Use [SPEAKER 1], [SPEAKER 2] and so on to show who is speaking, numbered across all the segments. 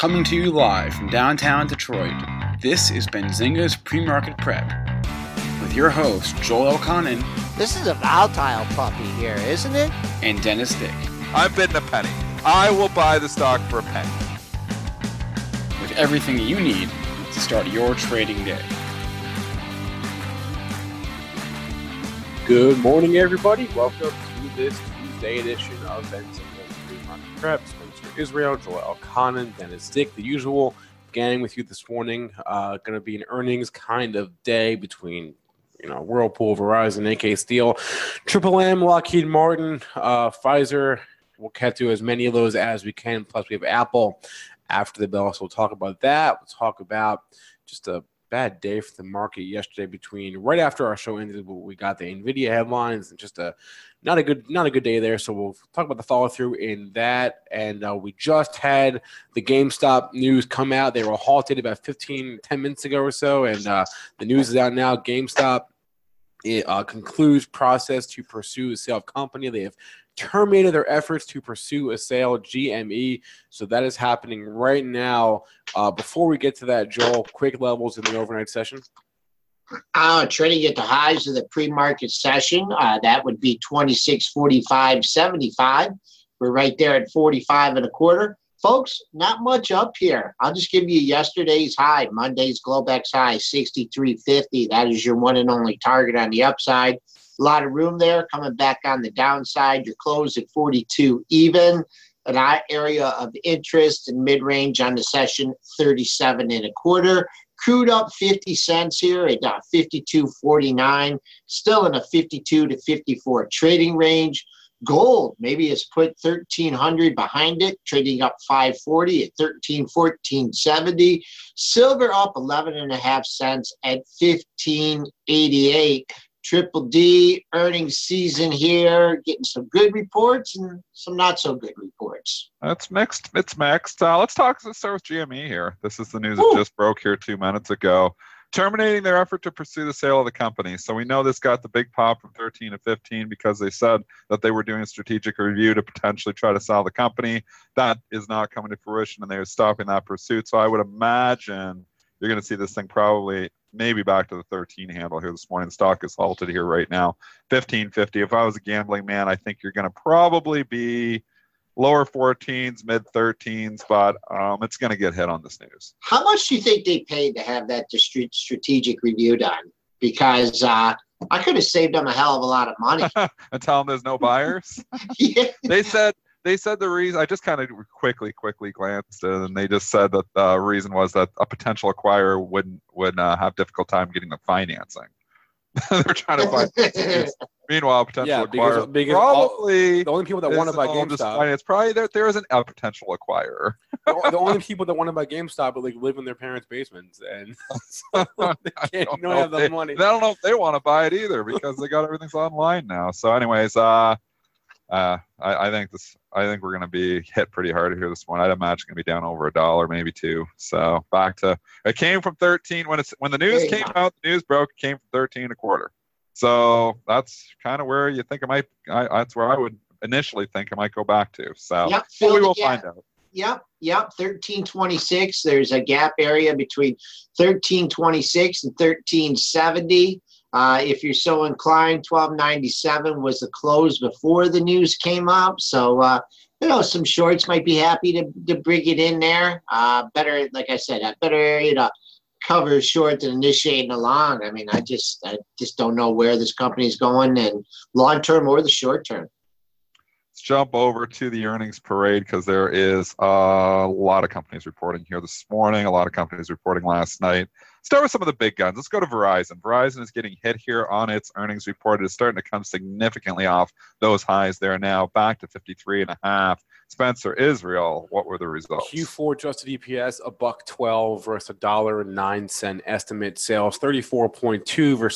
[SPEAKER 1] Coming to you live from downtown Detroit, this is Benzinga's Pre-Market Prep with your host, Joel Elconin.
[SPEAKER 2] This is a volatile puppy here, isn't it?
[SPEAKER 1] And Dennis Dick.
[SPEAKER 3] I'm bidding a penny. I will buy the stock for a penny.
[SPEAKER 1] With everything you need to start your trading day.
[SPEAKER 4] Good morning, everybody. Welcome to this Tuesday edition of Benzinga's Pre-Market Prep. Spencer Israel, Joel Elconin, Dennis Dick, the usual gang with you this morning. Going to be an earnings kind of day between Whirlpool, Verizon, AK Steel, Triple M, Lockheed Martin, Pfizer. We'll get to as many of those as we can. Plus, we have Apple after the bell, so we'll talk about that. We'll talk about just a bad day for the market yesterday between right after our show ended. We got the NVIDIA headlines and just not a good day there. So we'll talk about the follow through in that. And we just had the GameStop news come out. They were halted about 10 minutes ago or so. And the news is out now. GameStop concludes process to pursue the sale of company. They have terminated their efforts to pursue a sale of GME. So that is happening right now. Before we get to that, Joel, quick levels in the overnight session.
[SPEAKER 2] Trading at the highs of the pre-market session. That would be 26.45.75. We're right there at 45 and a quarter. Folks, not much up here. I'll just give you yesterday's high, Monday's Globex high, 63.50. That is your one and only target on the upside. A lot of room there. Coming back on the downside, your close at 42 even. An area of interest and mid-range on the session, 37 and a quarter. Crude up 50 cents here at 52.49. Still in a 52 to 54 trading range. Gold maybe has put 1,300 behind it, trading up 540 at 1314.70. Silver up 11.5 cents at 15.88. Triple D earnings season here, getting some good reports and some not so good reports.
[SPEAKER 3] It's mixed. Let's start with GME here. This is the news that just broke here 2 minutes ago. Terminating their effort to pursue the sale of the company. So we know this got the big pop from 13 to 15 because they said that they were doing a strategic review to potentially try to sell the company. That is not coming to fruition, and they're stopping that pursuit. So I would imagine you're going to see this thing probably maybe back to the 13 handle here this morning. The stock is halted here right now, 15.50. If I was a gambling man, I think you're going to probably be lower 14s, mid 13s, but it's going to get hit on this news.
[SPEAKER 2] How much do you think they paid to have that strategic review done? Because I could have saved them a hell of a lot of money.
[SPEAKER 3] And tell them there's no buyers?
[SPEAKER 2] Yeah.
[SPEAKER 3] They said the reason, I just kind of quickly glanced at it, and they just said that the reason was that a potential acquirer would have difficult time getting the financing. They're trying to find. Meanwhile, potential acquirer
[SPEAKER 4] because
[SPEAKER 3] probably
[SPEAKER 4] the only people that want to buy GameStop.
[SPEAKER 3] It's probably there isn't a potential acquirer.
[SPEAKER 4] The only people that want to buy GameStop live in their parents' basements, and so they don't have the money.
[SPEAKER 3] I don't know if they want to buy it either because they got everything's online now. So, anyways, I think we're going to be hit pretty hard here this morning. I'd imagine it's going to be down over $1, maybe $2. So back to it came from 13 when the news came out. The news broke. It came from 13 and a quarter. So that's kind of where you think it might. That's where I would initially think it might go back to. So we will find out.
[SPEAKER 2] Yep. 1326. There's a gap area between 1326 and 1370. If you're so inclined, 1297 was the close before the news came up. So, some shorts might be happy to bring it in there. Better, like I said, a better area to cover short than initiating a long. I mean, I just don't know where this company is going, and long term or the short term.
[SPEAKER 3] Let's jump over to the earnings parade because there is a lot of companies reporting here this morning, a lot of companies reporting last night. Start with some of the big guns. Let's go to Verizon. Verizon is getting hit here on its earnings report. It is starting to come significantly off those highs. They're now back to 53.5. Spencer, Israel, what were the results?
[SPEAKER 4] Q4 adjusted EPS, $1.12 versus $1.09 estimate. Sales, 34.2 versus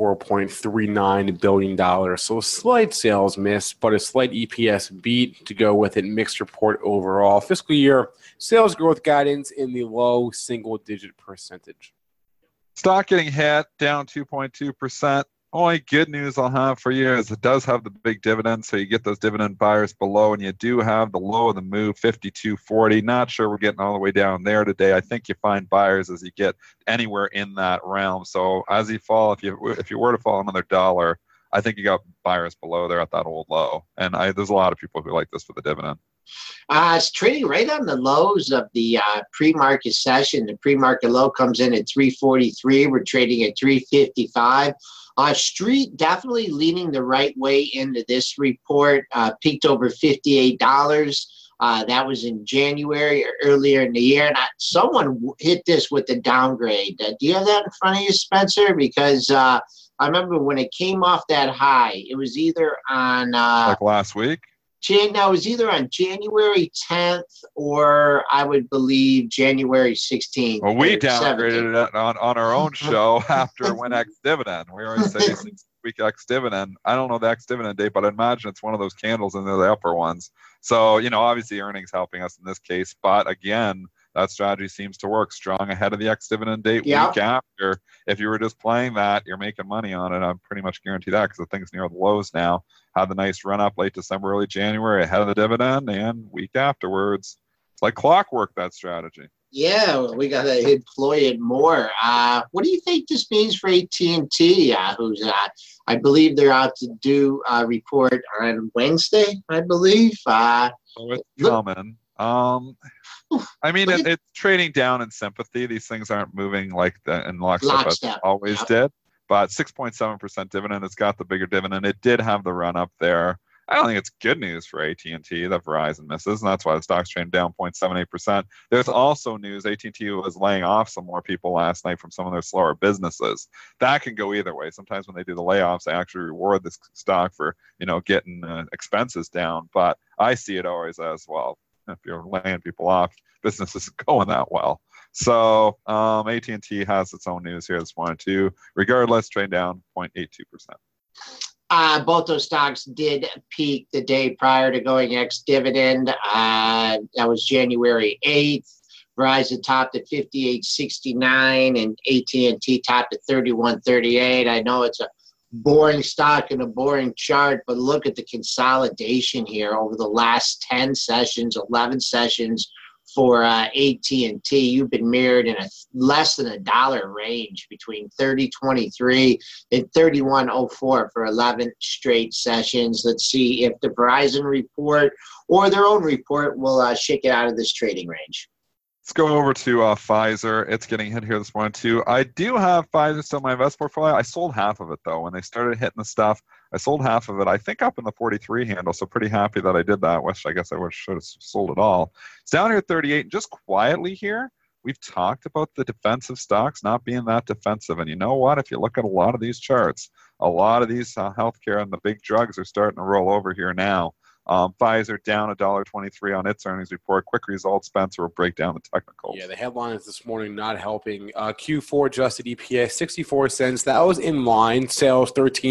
[SPEAKER 4] $34.39 billion. So a slight sales miss, but a slight EPS beat to go with it. Mixed report overall. Fiscal year sales growth guidance in the low single-digit percentage.
[SPEAKER 3] Stock getting hit, down 2.2%. Only good news I'll have for you is it does have the big dividend, so you get those dividend buyers below, and you do have the low of the move, 52.40. Not sure we're getting all the way down there today. I think you find buyers as you get anywhere in that realm. So as you fall, if you were to fall another dollar, I think you got buyers below there at that old low. And there's a lot of people who like this for the dividend.
[SPEAKER 2] It's trading right on the lows of the pre-market session. The pre-market low comes in at 343. We're trading at 355. Street definitely leaning the right way into this report. Peaked over $58. That was in January or earlier in the year. And someone hit this with a downgrade. Do you have that in front of you, Spencer? Because I remember when it came off that high, it was either on
[SPEAKER 3] like last week.
[SPEAKER 2] It was either on January 10th or I would believe January 16th.
[SPEAKER 3] Well, we downgraded it on our own show after it went ex-dividend. We always say these things week ex-dividend. I don't know the ex-dividend date, but I imagine it's one of those candles and they're the upper ones. So, obviously earnings helping us in this case. But again, that strategy seems to work. Strong ahead of the ex-dividend date week after. If you were just playing that, you're making money on it. I'm pretty much guarantee that because the thing's near the lows now. Had the nice run up late December, early January ahead of the dividend, and week afterwards. It's like clockwork, that strategy.
[SPEAKER 2] Yeah, we got to employ it more. What do you think this means for AT&T, who's, I believe they're out to do a report on Wednesday, I believe.
[SPEAKER 3] So it's coming. It's trading down in sympathy. These things aren't moving like that in lockstep as it always did. But 6.7% dividend. It's got the bigger dividend. It did have the run up there. I don't think it's good news for AT&T that Verizon misses, and that's why the stock's trading down 0.78%. There's also news AT&T was laying off some more people last night from some of their slower businesses. That can go either way. Sometimes when they do the layoffs, they actually reward this stock for getting expenses down. But I see it always as well. If you're laying people off, business isn't going that well. So AT&T has its own news here this morning too. Regardless, trade down 0.82%.
[SPEAKER 2] Both those stocks did peak the day prior to going ex-dividend. That was January 8th. Verizon topped at 58.69 and AT&T topped at 31.38. I know it's a boring stock and a boring chart, but look at the consolidation here over the last 10 sessions, 11 sessions for AT&T. You've been mirrored in a less than $1 range between 30.23 and 31.04 for 11 straight sessions. Let's see if the Verizon report or their own report will shake it out of this trading range.
[SPEAKER 3] Let's go over to Pfizer. It's getting hit here this morning too. I do have Pfizer still in my invest portfolio. I sold half of it though. When they started hitting the stuff, I sold half of it, I think up in the 43 handle. So pretty happy that I did that. I guess I should have sold it all. It's down here at 38. Just quietly here, we've talked about the defensive stocks not being that defensive. And you know what? If you look at a lot of these charts, a lot of these healthcare and the big drugs are starting to roll over here now. Pfizer down $1.23 on its earnings report. Quick results, Spencer will break down the technicals.
[SPEAKER 4] Yeah, the headlines this morning not helping. Q4 adjusted EPS 64 cents. That was in line. Sales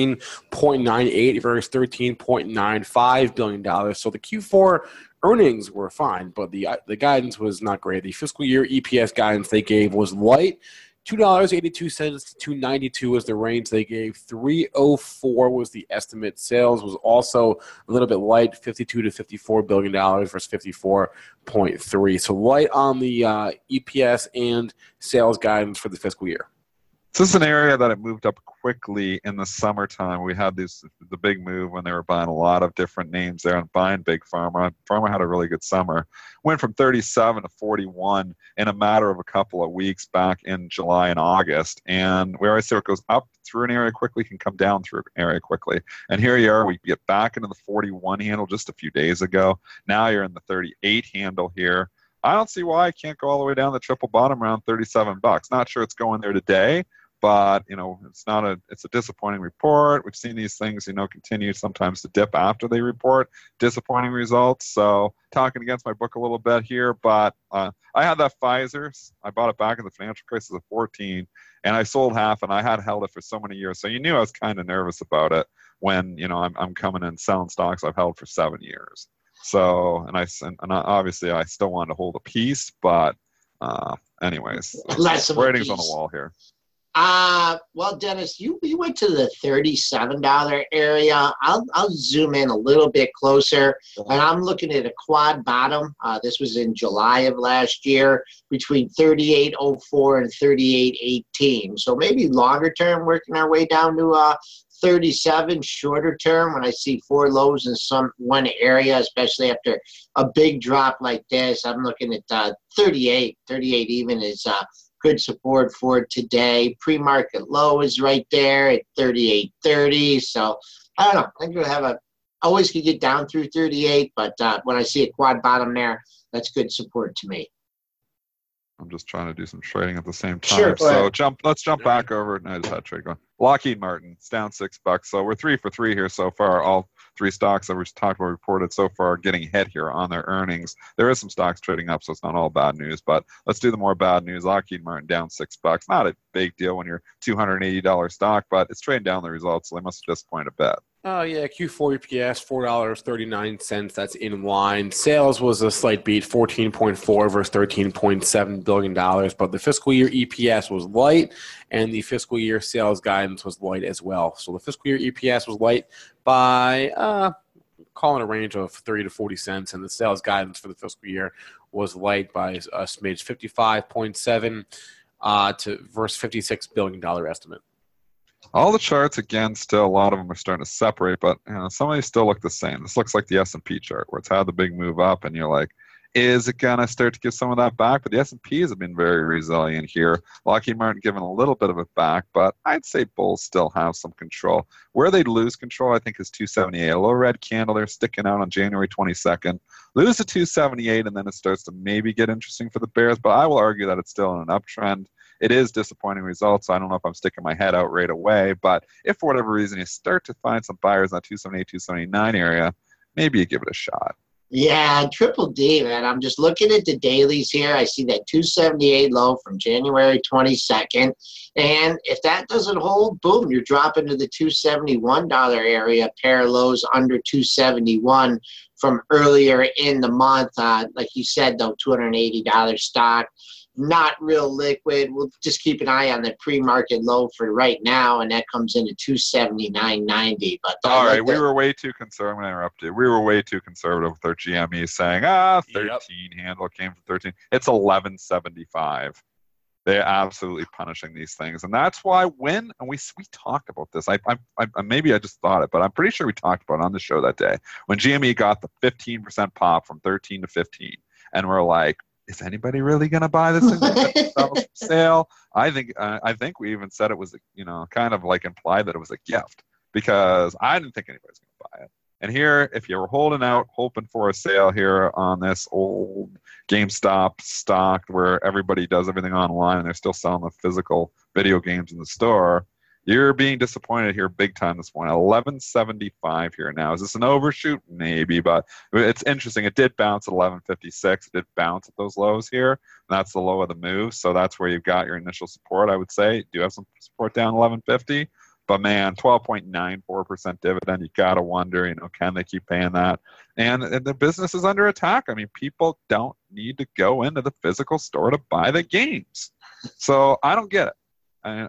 [SPEAKER 4] 13.98 versus $13.95 billion. So the Q4 earnings were fine, but the guidance was not great. The fiscal year EPS guidance they gave was light. $2.82 to $2.92 was the range they gave. $3.04 was the estimate. Sales was also a little bit light, $52 to $54 billion versus $54.3. So light on the EPS and sales guidance for the fiscal year.
[SPEAKER 3] This is an area that it moved up quickly in the summertime. We had the big move when they were buying a lot of different names there and buying big pharma. Pharma had a really good summer. Went from 37 to 41 in a matter of a couple of weeks back in July and August. And we always say it goes up through an area quickly, can come down through an area quickly. And here you are, we get back into the 41 handle just a few days ago. Now you're in the 38 handle here. I don't see why I can't go all the way down the triple bottom around $37. Not sure it's going there today. But, it's a disappointing report. We've seen these things, continue sometimes to dip after they report disappointing results. So talking against my book a little bit here, but I had that Pfizer. I bought it back in the financial crisis of 14, and I sold half, and I had held it for so many years. So you knew I was kind of nervous about it when, I'm coming in selling stocks I've held for 7 years. So, and obviously I still wanted to hold a piece, but anyways, ratings on the wall here.
[SPEAKER 2] Well, Dennis, you went to the $37 area. I'll zoom in a little bit closer, and I'm looking at a quad bottom. This was in July of last year, between 38.04 and 38.18. So maybe longer term, working our way down to 37. Shorter term, when I see four lows in one area, especially after a big drop like this, I'm looking at 38. 38 even is good support for today. Pre-market low is right there at 38.30. So I don't know. I think we'll have always could get down through 38, but when I see a quad bottom there, that's good support to me.
[SPEAKER 3] I'm just trying to do some trading at the same time.
[SPEAKER 2] Sure,
[SPEAKER 3] so let's jump back over. No, I just had trade going. Lockheed Martin, it's down $6. So we're 3 for 3 here so far. All three stocks that we just talked about reported so far are getting hit here on their earnings. There is some stocks trading up, so it's not all bad news. But let's do the more bad news. Lockheed Martin down $6. Not a big deal when you're $280 stock, but it's trading down the results, so they must have disappointed a bit.
[SPEAKER 4] Oh, yeah, Q4 EPS, $4.39. That's in line. Sales was a slight beat, $14.4 versus $13.7 billion. But the fiscal year EPS was light, and the fiscal year sales guidance was light as well. So the fiscal year EPS was light by, calling a range of 30 to 40 cents, and the sales guidance for the fiscal year was light by a smidge, 55.7 versus $56 billion estimate.
[SPEAKER 3] All the charts, again, still a lot of them are starting to separate, but some of these still look the same. This looks like the S&P chart where it's had the big move up, and you're like, is it going to start to give some of that back? But the S&Ps have been very resilient here. Lockheed Martin giving a little bit of it back, but I'd say bulls still have some control. Where they lose control, I think, is 278. A low red candle there sticking out on January 22nd. Lose to 278, and then it starts to maybe get interesting for the bears, but I will argue that it's still in an uptrend. It is disappointing results. So I don't know if I'm sticking my head out right away, but if for whatever reason you start to find some buyers in that 278, 279 area, maybe you give it a shot.
[SPEAKER 2] Yeah, Triple D, man. I'm just looking at the dailies here. I see that 278 low from January 22nd. And if that doesn't hold, boom, you're dropping to the $271 area. Pair of lows under 271 from earlier in the month. Like you said, though, $280 stock. Not real liquid. We'll just keep an eye on the pre-market low for right now, and that comes into 279.90. But
[SPEAKER 3] all right, we were way too conservative. I'm going to interrupt you. We were way too conservative with our GME saying, 13 handle came from 13. It's 11.75. They're absolutely punishing these things, and that's why we talked about this. I maybe I just thought it, but I'm pretty sure we talked about it on the show that day when GME got the 15% pop from 13 to 15, and we're like, is anybody really going to buy this thing for sale? I think we even said it was, kind of like implied that it was a gift because I didn't think anybody's going to buy it. And here, if you were holding out, hoping for a sale here on this old GameStop stock where everybody does everything online and they're still selling the physical video games in the store, you're being disappointed here big time this morning. 11.75 here now. Is this an overshoot? Maybe, but it's interesting. It did bounce at 11.56. It did bounce at those lows here. That's the low of the move, so that's where you've got your initial support, I would say. You do have some support down 11.50, but man, 12.94% dividend. You got to wonder, can they keep paying that? And the business is under attack. I mean, people don't need to go into the physical store to buy the games. So I don't get it. And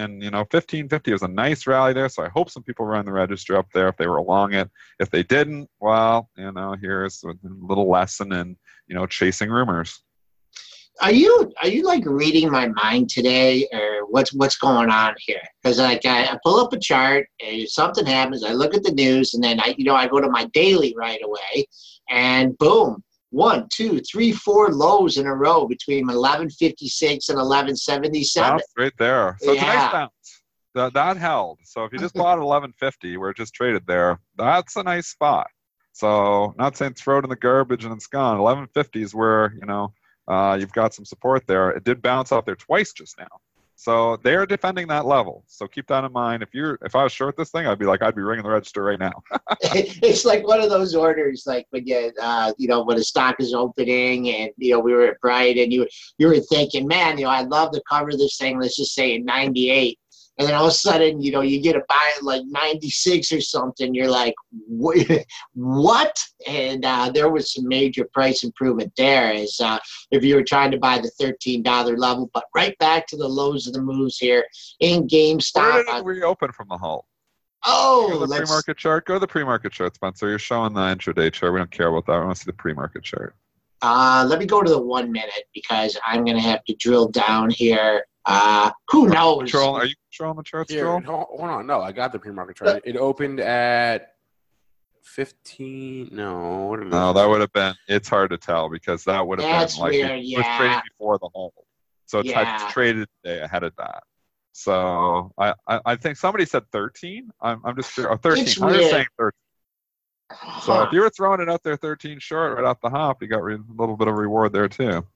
[SPEAKER 3] 1550 was a nice rally there, so I hope some people run the register up there if they were along it. If they didn't, well, here's a little lesson in chasing rumors.
[SPEAKER 2] Are you like reading my mind today, or what's going on here? Because I pull up a chart, and something happens, I look at the news, and then I go to my daily right away, and boom. 1, 2, 3, 4 lows in a row between 11.56 and 11.77.
[SPEAKER 3] That's right there. So it's a nice bounce. That held. So if you just bought at 11.50 where it just traded there, that's a nice spot. So not saying throw it in the garbage and it's gone. 11.50 is where, you've got some support there. It did bounce out there twice just now. So they're defending that level. So keep that in mind. If I was short this thing, I'd be ringing the register right now.
[SPEAKER 2] It's like one of those orders, like when when a stock is opening, and we were at Bright, and you were thinking, man, I'd love to cover this thing. Let's just say at 98, And then all of a sudden, you get a buy at like 96 or something. You're like, what? And there was some major price improvement there as if you were trying to buy the $13 level. But right back to the lows of the moves here in GameStop.
[SPEAKER 3] Where did we open from the halt?
[SPEAKER 2] Oh,
[SPEAKER 3] Go to the pre-market chart. Go to the pre-market chart, Spencer. You're showing the intraday chart. We don't care about that. We want to see the pre-market chart.
[SPEAKER 2] Let me go to the 1 minute because I'm going to have to drill down here. Who knows?
[SPEAKER 3] Are you controlling the charts, Joel?
[SPEAKER 4] Hold on. No, I got the pre-market chart. It opened at 15. No,
[SPEAKER 3] that would have been. It's hard to tell because that would have been like
[SPEAKER 2] weird,
[SPEAKER 3] it was trading before the hold. So it's traded today ahead of that. So I think somebody said 13. I'm just 13. I'm just saying 13. So if you were throwing it out there 13 short right off the hop, you got a little bit of reward there too.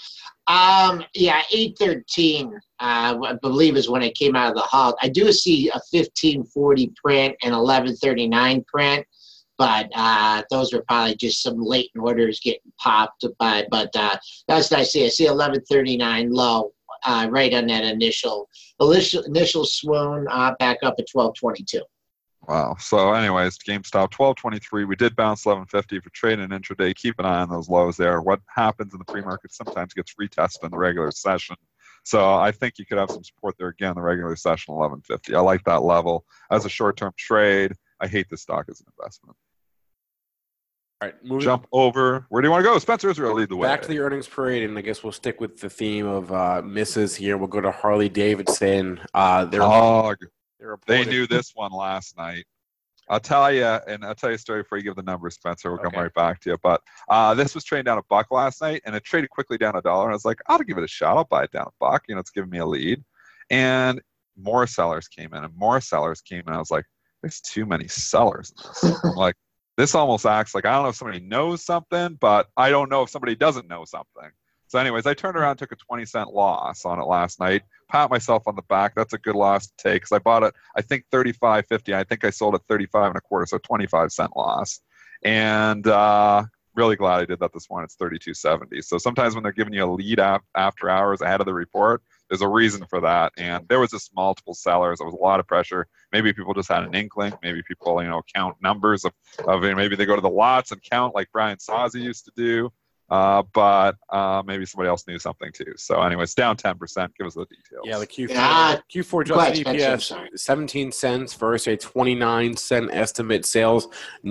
[SPEAKER 2] 813, I believe is when it came out of the halt. I do see a 1540 print and 1139 print, but those were probably just some latent orders getting popped. But that's what I see. I see 1139 low. Right on that initial swoon, back up at 1222.
[SPEAKER 3] Wow. So anyways, GameStop 1223. We did bounce 1150 for trading intraday. Keep an eye on those lows there. What happens in the pre-market sometimes gets retested in the regular session. So I think you could have some support there again in the regular session 1150. I like that level as a short-term trade. I hate this stock as an investment.
[SPEAKER 4] All right,
[SPEAKER 3] jump over. Where do you want to go? Spencer Israel, lead the way.
[SPEAKER 4] Back to the earnings parade, and I guess we'll stick with the theme of misses here. We'll go to Harley Davidson. They
[SPEAKER 3] knew this one last night. I'll tell you a story before you give the numbers, Spencer. We'll come right back to you. But this was trading down $1 last night, and it traded quickly down $1. And I was like, I'll give it a shot. I'll buy it down $1. It's giving me a lead. And more sellers came in, and more sellers came in. I was like, there's too many sellers in this. I'm like, this almost acts like I don't know if somebody knows something, but I don't know if somebody doesn't know something. So anyways, I turned around and took a 20-cent loss on it last night. Pat myself on the back. That's a good loss to take because I bought it, I think, $35.50. I think I sold it $35.25, so 25-cent loss. And really glad I did that this morning. It's $32.70. So sometimes when they're giving you a lead after hours ahead of the report, there's a reason for that. And there was just multiple sellers. There was a lot of pressure. Maybe people just had an inkling. Maybe people, count numbers of maybe they go to the lots and count like Brian Sozzi used to do. But maybe somebody else knew something too. So anyways, down 10%. Give us the details.
[SPEAKER 4] Yeah, the Q4 adjusted EPS 17 cents versus a 29-cent estimate. Sales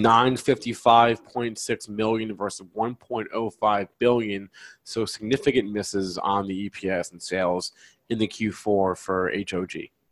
[SPEAKER 4] 955.6 million versus 1.05 billion. So significant misses on the EPS and sales in the Q4 for HOG.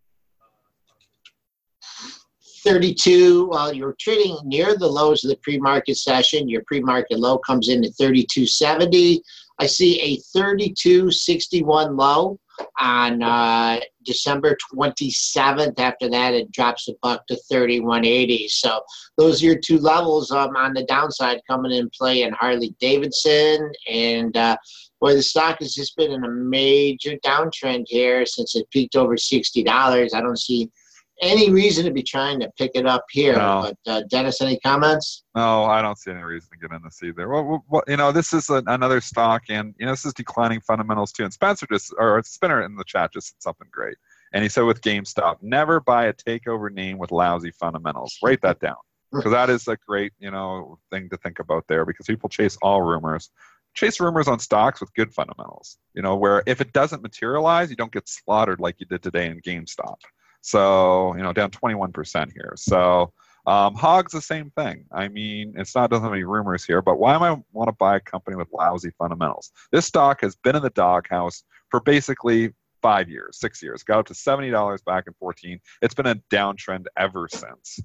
[SPEAKER 2] 32, you're trading near the lows of the pre-market session. Your pre-market low comes in at 32.70. I see a 32.61 low on December 27th. After that, it drops $1 to 31.80. So those are your two levels on the downside coming in play in Harley Davidson. And boy, the stock has just been in a major downtrend here since it peaked over $60. I don't see any reason to be trying to pick it up here. No. But Dennis, any comments?
[SPEAKER 3] No, I don't see any reason to get in this either. Well, this is another stock, and this is declining fundamentals too. And Spinner in the chat just said something great, and he said with GameStop, never buy a takeover name with lousy fundamentals. Write that down because that is a great thing to think about there because people chase all rumors. Chase rumors on stocks with good fundamentals. Where if it doesn't materialize, you don't get slaughtered like you did today in GameStop. So, down 21% here. So, Hog's the same thing. I mean, doesn't have any rumors here, but why am I want to buy a company with lousy fundamentals? This stock has been in the doghouse for basically 5 years, 6 years. Got up to $70 back in 2014. It's been a downtrend ever since.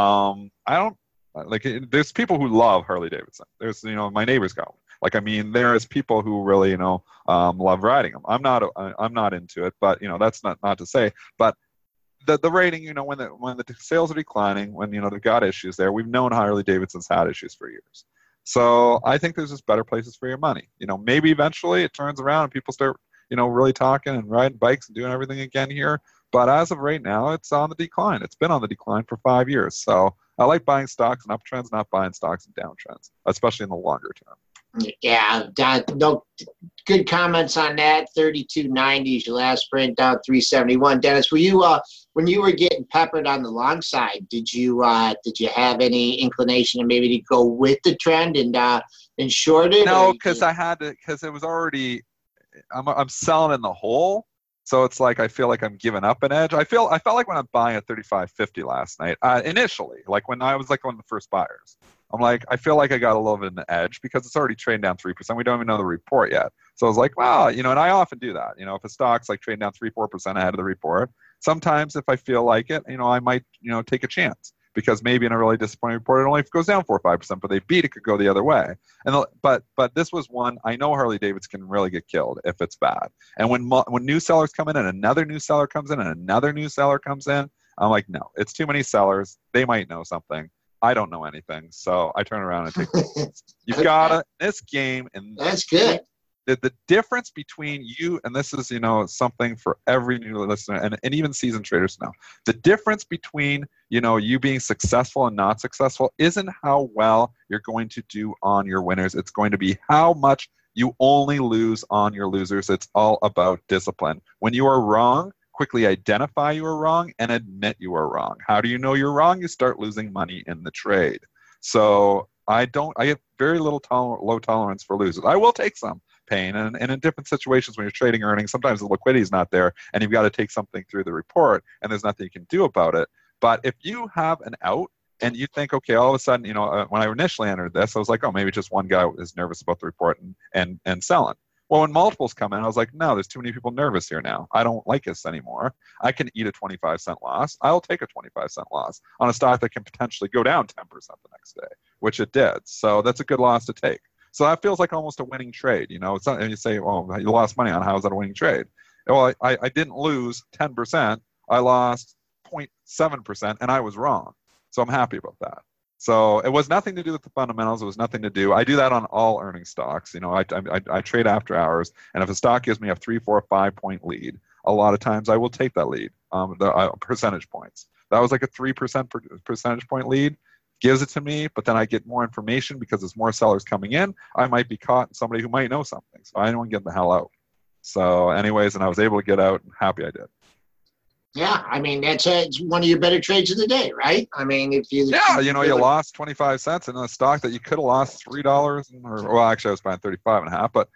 [SPEAKER 3] There's people who love Harley Davidson. There's, my neighbor's got one. There's people who really, love riding them. I'm not into it, but that's not to say. But the rating, when the sales are declining, when they've got issues there, we've known Harley Davidson's had issues for years. So I think there's just better places for your money. Maybe eventually it turns around and people start, really talking and riding bikes and doing everything again here. But as of right now, it's on the decline. It's been on the decline for 5 years. So I like buying stocks in uptrends, not buying stocks in downtrends, especially in the longer term.
[SPEAKER 2] Yeah, no good comments on that. 32.90 is your last print, down 371. Dennis, were you when you were getting peppered on the long side? Did you have any inclination to maybe to go with the trend and short it?
[SPEAKER 3] No, because I had to, because it was already. I'm selling in the hole, so it's like I feel like I'm giving up an edge. I felt like when I'm buying at 35.50 last night, initially, like when I was like one of the first buyers. I'm like, I feel like I got a little bit of an edge because it's already trading down 3%. We don't even know the report yet. So I was like, well, and I often do that. If a stock's like trading down 3-4% ahead of the report, sometimes if I feel like it, I might, take a chance because maybe in a really disappointing report, it only goes down 4 or 5%, but they beat it could go the other way. But this was one, I know Harley Davidson can really get killed if it's bad. And when new sellers come in and another new seller comes in and another new seller comes in, I'm like, no, it's too many sellers. They might know something. I don't know anything, so I turn around and take the You've got to, this game, and
[SPEAKER 2] that's good.
[SPEAKER 3] The difference between you, and this is, something for every new listener, and even seasoned traders now, the difference between, you being successful and not successful isn't how well you're going to do on your winners. It's going to be how much you only lose on your losers. It's all about discipline. When you are wrong, quickly identify you are wrong and admit you are wrong. How do you know you're wrong? You start losing money in the trade. So I have very little low tolerance for losers. I will take some pain, and in different situations when you're trading earnings, sometimes the liquidity is not there and you've got to take something through the report and there's nothing you can do about it. But if you have an out and you think, okay, all of a sudden, when I initially entered this, I was like, oh, maybe just one guy is nervous about the report and selling. Well, when multiples come in, I was like, no, there's too many people nervous here now. I don't like this anymore. I can eat a 25-cent loss. I'll take a 25-cent loss on a stock that can potentially go down 10% the next day, which it did. So that's a good loss to take. So that feels like almost a winning trade. It's not, and you say, well, you lost money on, how is that a winning trade? Well, I didn't lose 10%. I lost 0.7%, and I was wrong. So I'm happy about that. So it was nothing to do with the fundamentals. It was nothing to do. I do that on all earning stocks. I trade after hours, and if a stock gives me a 3, 4, 5 point lead, a lot of times I will take that lead, the percentage points. That was like a 3% percentage point lead. Gives it to me, but then I get more information because there's more sellers coming in. I might be caught in somebody who might know something, so I don't want to get the hell out. So anyways, and I was able to get out, and happy I did.
[SPEAKER 2] Yeah, I mean, it's one of your better trades of the day, right? I mean, if you...
[SPEAKER 3] Yeah, you lost 25 cents in a stock that you could have lost $3, well, actually I was buying 35.5, but,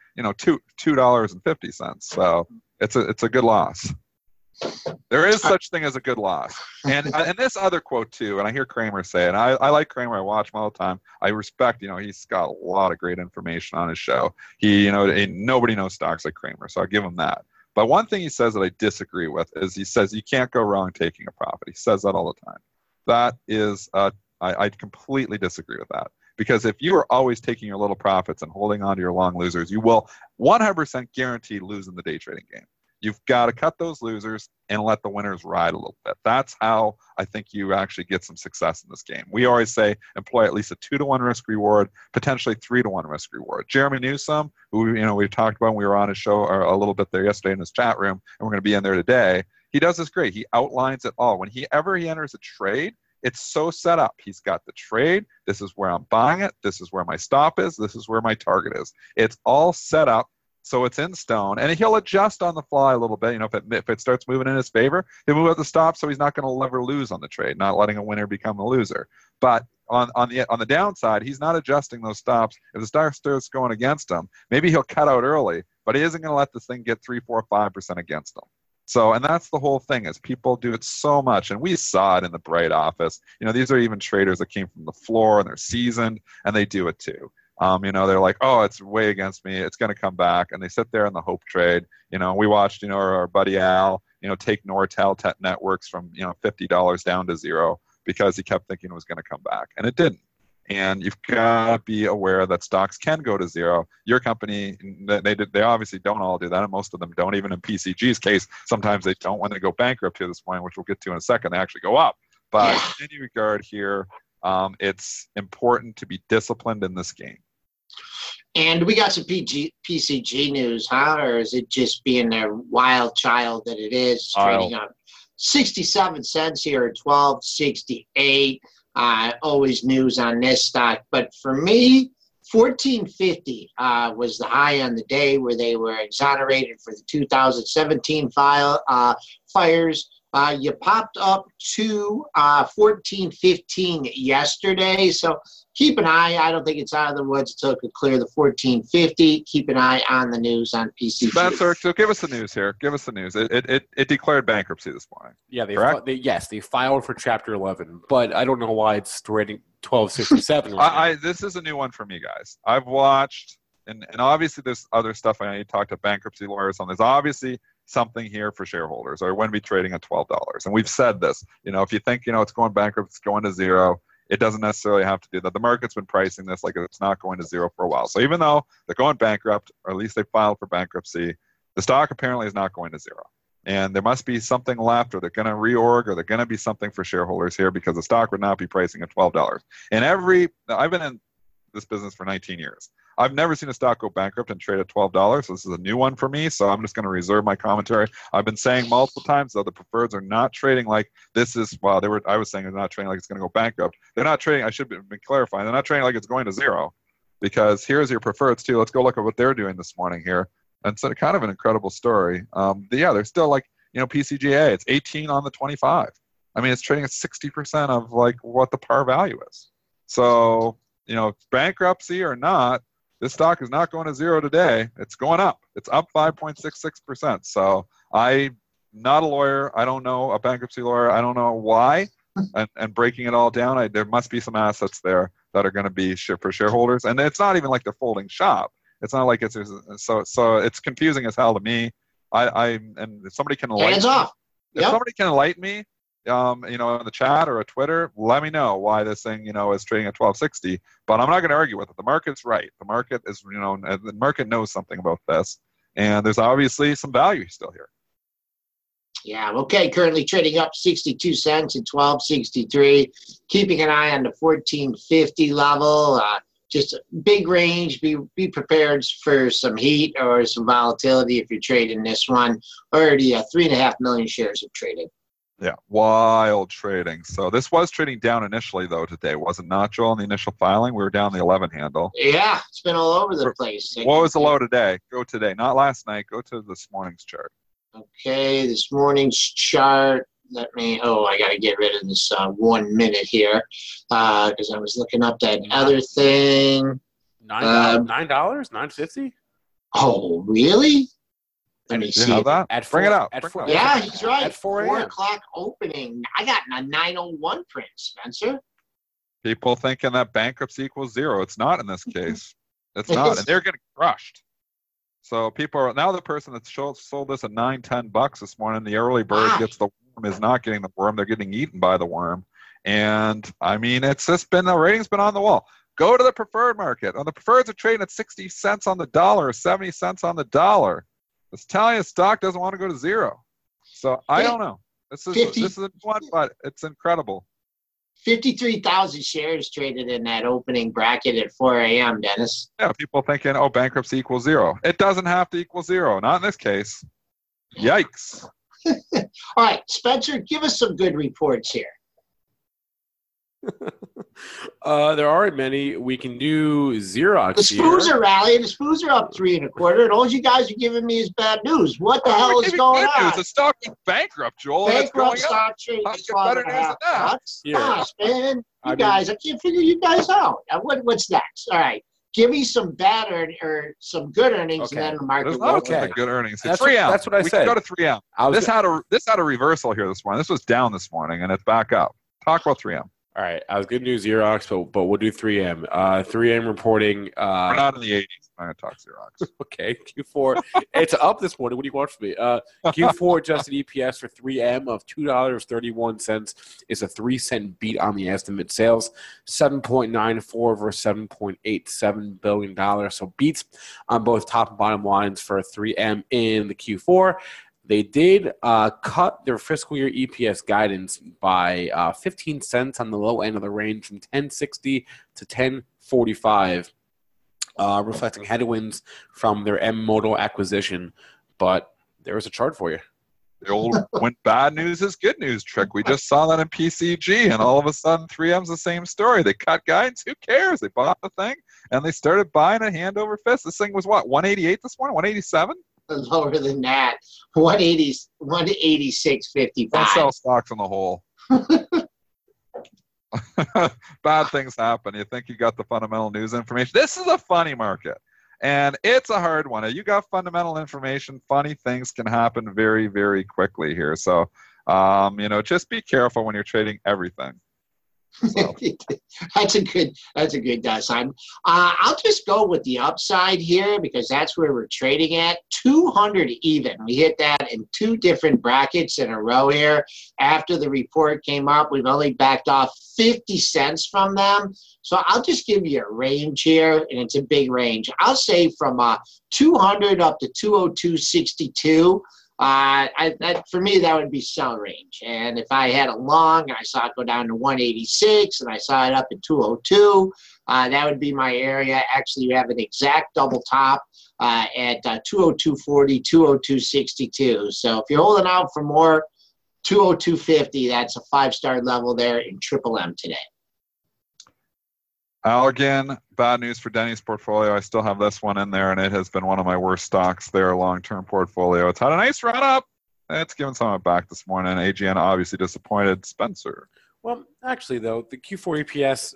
[SPEAKER 3] $2.50. So it's a good loss. There is such thing as a good loss. And this other quote too, and I hear Kramer say it. I like Kramer. I watch him all the time. I respect, he's got a lot of great information on his show. He, nobody knows stocks like Kramer, so I'll give him that. But one thing he says that I disagree with is he says you can't go wrong taking a profit. He says that all the time. That is, I completely disagree with that. Because if you are always taking your little profits and holding on to your long losers, you will 100% guarantee losing the day trading game. You've got to cut those losers and let the winners ride a little bit. That's how I think you actually get some success in this game. We always say employ at least a 2-to-1 risk reward, potentially 3-to-1 risk reward. Jeremy Newsome, who we talked about, we were on his show a little bit there yesterday in his chat room, and we're going to be in there today. He does this great. He outlines it all. Whenever he enters a trade, it's so set up. He's got the trade. This is where I'm buying it. This is where my stop is. This is where my target is. It's all set up. So it's in stone, and he'll adjust on the fly a little bit. If it starts moving in his favor, he'll move at the stop, so he's not going to ever lose on the trade, not letting a winner become a loser. But on the downside, he's not adjusting those stops. If the stock starts going against him, maybe he'll cut out early, but he isn't going to let this thing get 3, 4, 5% against him. So, and that's the whole thing, is people do it so much, and we saw it in the Bright office. These are even traders that came from the floor, and they're seasoned, and they do it too. They're like, oh, it's way against me. It's going to come back. And they sit there in the hope trade. We watched, our buddy Al, take Nortel Tech Networks from, $50 down to zero because he kept thinking it was going to come back. And it didn't. And you've got to be aware that stocks can go to zero. Your company, they obviously don't all do that. And most of them don't. Even in PCG's case, sometimes they don't when they go bankrupt to this point, which we'll get to in a second. They actually go up. But in any regard here, it's important to be disciplined in this game.
[SPEAKER 2] And we got some PCG news, huh? Or is it just being a wild child that it is? Trading up 67 cents here at 12.68. Always news on this stock. But for me, 1450 was the high on the day where they were exonerated for the 2017 fires. You popped up to 1415 yesterday, so keep an eye. I don't think it's out of the woods until it could clear the 1450. Keep an eye on the news on PCG.
[SPEAKER 3] Spencer, so give us the news here. Give us the news. It declared bankruptcy this morning.
[SPEAKER 4] Yeah, they filed for Chapter 11, but I don't know why it's rating 1267.
[SPEAKER 3] This is a new one for me, guys. I've watched, and obviously there's other stuff. I know you talk to bankruptcy lawyers on. There's obviously something here for shareholders, or it wouldn't be trading at $12. And we've said this. If you think it's going bankrupt, it's going to zero. It doesn't necessarily have to do that. The market's been pricing this like it's not going to zero for a while. So even though they're going bankrupt, or at least they filed for bankruptcy, the stock apparently is not going to zero. And there must be something left, or they're going to reorg, or they're going to be something for shareholders here, because the stock would not be pricing at $12. And I've been in this business for 19 years. I've never seen a stock go bankrupt and trade at $12. So this is a new one for me. So I'm just going to reserve my commentary. I've been saying multiple times, though, the preferreds are not trading like this is. Well, I was saying they're not trading like it's going to go bankrupt. They're not trading. I should be clarifying. They're not trading like it's going to zero, because here's your preferreds too. Let's go look at what they're doing this morning here. And so kind of an incredible story. They're still like, PCGA, it's 18 on the 25. I mean, it's trading at 60% of like what the par value is. So, bankruptcy or not, this stock is not going to zero today. It's going up. It's up 5.66%. So I'm not a lawyer. I don't know a bankruptcy lawyer. I don't know why. And breaking it all down, there must be some assets there that are going to be for shareholders. And it's not even like they're folding shop. It's not like it's so it's confusing as hell to me. And if somebody can enlighten
[SPEAKER 2] Hands off.
[SPEAKER 3] If somebody can enlighten me, in the chat or a Twitter, let me know why this thing, is trading at 1260. But I'm not going to argue with it. The market's right. The market is, the market knows something about this, and there's obviously some value still here.
[SPEAKER 2] Yeah, okay. Currently trading up 62 cents at 1263. Keeping an eye on the 1450 level. Just a big range. Be prepared for some heat or some volatility if you're trading this one. Already 3.5 million shares have traded.
[SPEAKER 3] Yeah, wild trading. So this was trading down initially, though, today. Was it not, Joel, in the initial filing? We were down the 11 handle.
[SPEAKER 2] Yeah, it's been all over the place.
[SPEAKER 3] What was the low today? Go today. Not last night. Go to this morning's chart.
[SPEAKER 2] Okay, this morning's chart. I got to get rid of this 1 minute here because I was looking up that other thing.
[SPEAKER 4] $9? $9.50?
[SPEAKER 2] Oh, really? Let me see.
[SPEAKER 3] Bring it out.
[SPEAKER 2] Yeah, he's right.
[SPEAKER 4] At 4 a.m.
[SPEAKER 2] 4 o'clock opening. I got a 9:01 print, Spencer.
[SPEAKER 3] People thinking that bankruptcy equals zero. It's not in this case. It's not. And they're getting crushed. So people are now, the person that sold this at $9-10 this morning, the early bird gets the worm, is not getting the worm. They're getting eaten by the worm. And I mean, it's just been, the rating's been on the wall. Go to the preferred market. The preferreds are trading at 60 cents on the dollar, 70 cents on the dollar. It's telling you stock doesn't want to go to zero. So I don't know. This is a one, but it's incredible.
[SPEAKER 2] 53,000 shares traded in that opening bracket at 4 a.m., Dennis.
[SPEAKER 3] Yeah, people thinking, bankruptcy equals zero. It doesn't have to equal zero. Not in this case. Yikes.
[SPEAKER 2] All right, Spencer, give us some good reports here.
[SPEAKER 4] There aren't many. We can do Xerox.
[SPEAKER 2] The Spoos are rallying. The Spoos are up 3 1/4. And all you guys are giving me is bad news. What the hell is going on?
[SPEAKER 3] The stock went bankrupt, Joel.
[SPEAKER 2] Bankrupt stock trading at 12.5 bucks. Gosh, man. I can't figure you guys out. What's next? All right. Give me some bad or some good earnings, and then the market will.
[SPEAKER 3] Okay. Good earnings.
[SPEAKER 4] That's
[SPEAKER 3] 3M.
[SPEAKER 4] That's what I said.
[SPEAKER 3] We can go to 3M. This had a reversal here this morning. This was down this morning, and it's back up. Talk about 3M.
[SPEAKER 4] All right, I was going to do Xerox, but we'll do 3M. 3M reporting.
[SPEAKER 3] We're not in the 80s. I'm going to talk Xerox.
[SPEAKER 4] Okay, Q4. It's up this morning. What do you want from me? Q4 adjusted EPS for 3M of $2.31 is a 3-cent beat on the estimate. Sales $7.94 versus $7.87 billion. So beats on both top and bottom lines for 3M in the Q4. They did cut their fiscal year EPS guidance by 15 cents on the low end of the range from 10.60 to 10.45, reflecting headwinds from their M-Moto acquisition. But there was a chart for you.
[SPEAKER 3] The old when bad news is good news trick. We just saw that in PCG, and all of a sudden 3M's the same story. They cut guidance. Who cares? They bought the thing, and they started buying it hand over fist. This thing was what, 188 this morning? 187?
[SPEAKER 2] Lower than that. 180, 186.55.
[SPEAKER 3] Don't sell stocks on the whole. Bad things happen. You think you got the fundamental news information. This is a funny market. And it's a hard one. You got fundamental information. Funny things can happen very, very quickly here. So, just be careful when you're trading everything. So.
[SPEAKER 2] That's a good sign. I'll just go with the upside here because that's where we're trading at. 200 even. We hit that in two different brackets in a row here. After the report came up, we've only backed off 50 cents from them. So I'll just give you a range here, and it's a big range. I'll say from 200 up to 202.62. For me, that would be sell range. And if I had a long and I saw it go down to 186 and I saw it up at 202, that would be my area. Actually, you have an exact double top at 202.40, 202.62. So if you're holding out for more, 202.50, that's a 5-star level there in Triple M today.
[SPEAKER 3] Allergan, bad news for Denny's portfolio. I still have this one in there, and it has been one of my worst stocks there, long-term portfolio. It's had a nice run-up. It's given some of it back this morning. AGN obviously disappointed. Spencer.
[SPEAKER 4] Well, actually, though, the Q4 EPS,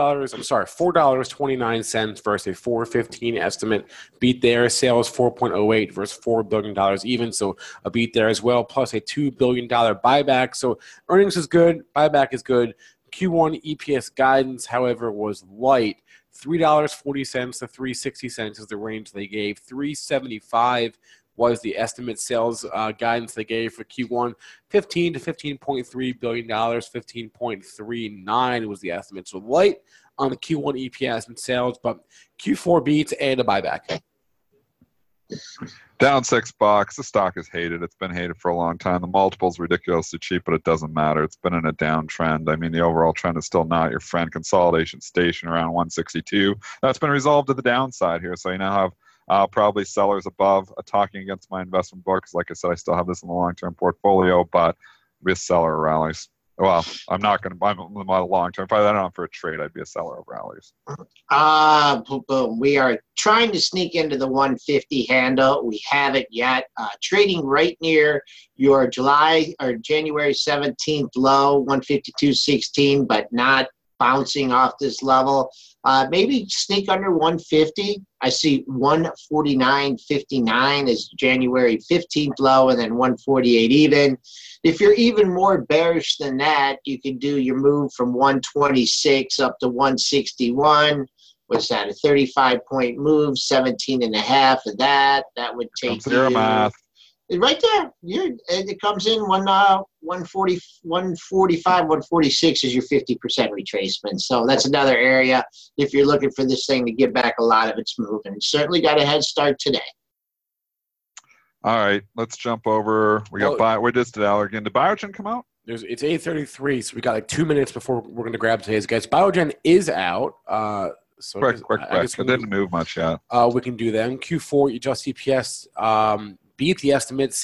[SPEAKER 4] $4.29 versus a $4.15 estimate. Beat there. Sales $4.08 versus $4 billion even, so a beat there as well, plus a $2 billion buyback. So earnings is good. Buyback is good. Q1 EPS guidance, however, was light. $3.40 to $3.60 is the range they gave. $3.75 was the estimate sales guidance they gave for Q1. $15 to $15.3 billion, $15.39 was the estimate. So light on the Q1 EPS and sales, but Q4 beats and a buyback.
[SPEAKER 3] Down $6. The stock is hated. It's been hated for a long time. The multiple's ridiculously cheap, but it doesn't matter. It's been in a downtrend. I mean, the overall trend is still not your friend. Consolidation station around 162. That's been resolved to the downside here. So you now have probably sellers above talking against my investment book. Because like I said, I still have this in the long-term portfolio, but be a seller of rallies. Well, I'm not going to buy them long-term. If I had it on for a trade, I'd be a seller of rallies.
[SPEAKER 2] Boom. We are trying to sneak into the 150 handle. We haven't yet. Trading right near your January 17th low, 152.16, but not bouncing off this level. Maybe sneak under 150. I see 149.59 is January 15th low, and then 148 even. If you're even more bearish than that, you can do your move from 126 up to 161. What's that? A 35-point move, 17 and a half of that. That would take you.
[SPEAKER 3] Math.
[SPEAKER 2] Right there. It comes in 140, 145, 146 is your 50% retracement. So that's another area if you're looking for this thing to get back a lot of its movement. It's certainly got a head start today.
[SPEAKER 3] All right, let's jump over. We got we just did Allergan. Did Biogen come out?
[SPEAKER 4] It's 8:33, so we got like 2 minutes before we're going to grab today's guys. Biogen is out. So
[SPEAKER 3] quick. It didn't move much yet.
[SPEAKER 4] We can do that. Q4 adjust EPS beat the estimates,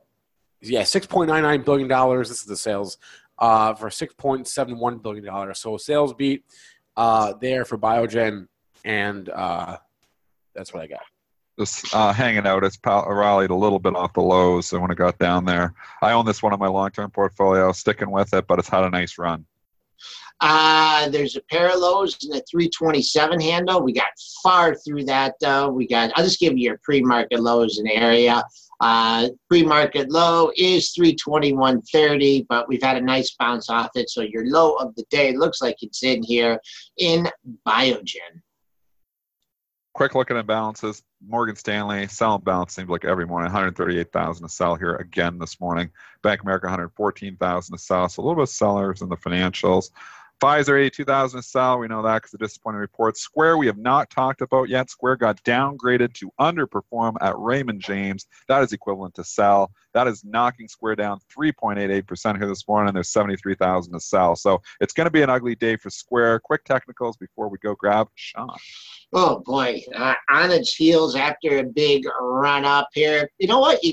[SPEAKER 4] 6.99 billion dollars. This is the sales for $6.71 billion. So sales beat there for Biogen, and that's what I got.
[SPEAKER 3] Just hanging out. It's rallied a little bit off the lows. So when it got down there, I own this one in my long-term portfolio, sticking with it, but it's had a nice run.
[SPEAKER 2] There's a pair of lows in the 327 handle. We got far through that, though. I'll just give you your pre-market lows in the area. Pre-market low is 321.30, but we've had a nice bounce off it. So your low of the day looks like it's in here in Biogen.
[SPEAKER 3] Quick look at imbalances. Morgan Stanley selling balance seems like every morning. 138,000 to sell here again this morning. Bank of America 114,000 to sell. So a little bit of sellers in the financials. Pfizer 82,000 to sell. We know that because the disappointing reports. Square we have not talked about yet. Square got downgraded to underperform at Raymond James. That is equivalent to sell. That is knocking Square down 3.88% here this morning. There's 73,000 to sell. So it's going to be an ugly day for Square. Quick technicals before we go grab Sean.
[SPEAKER 2] Oh, boy. On its heels after a big run up here. You know what? You got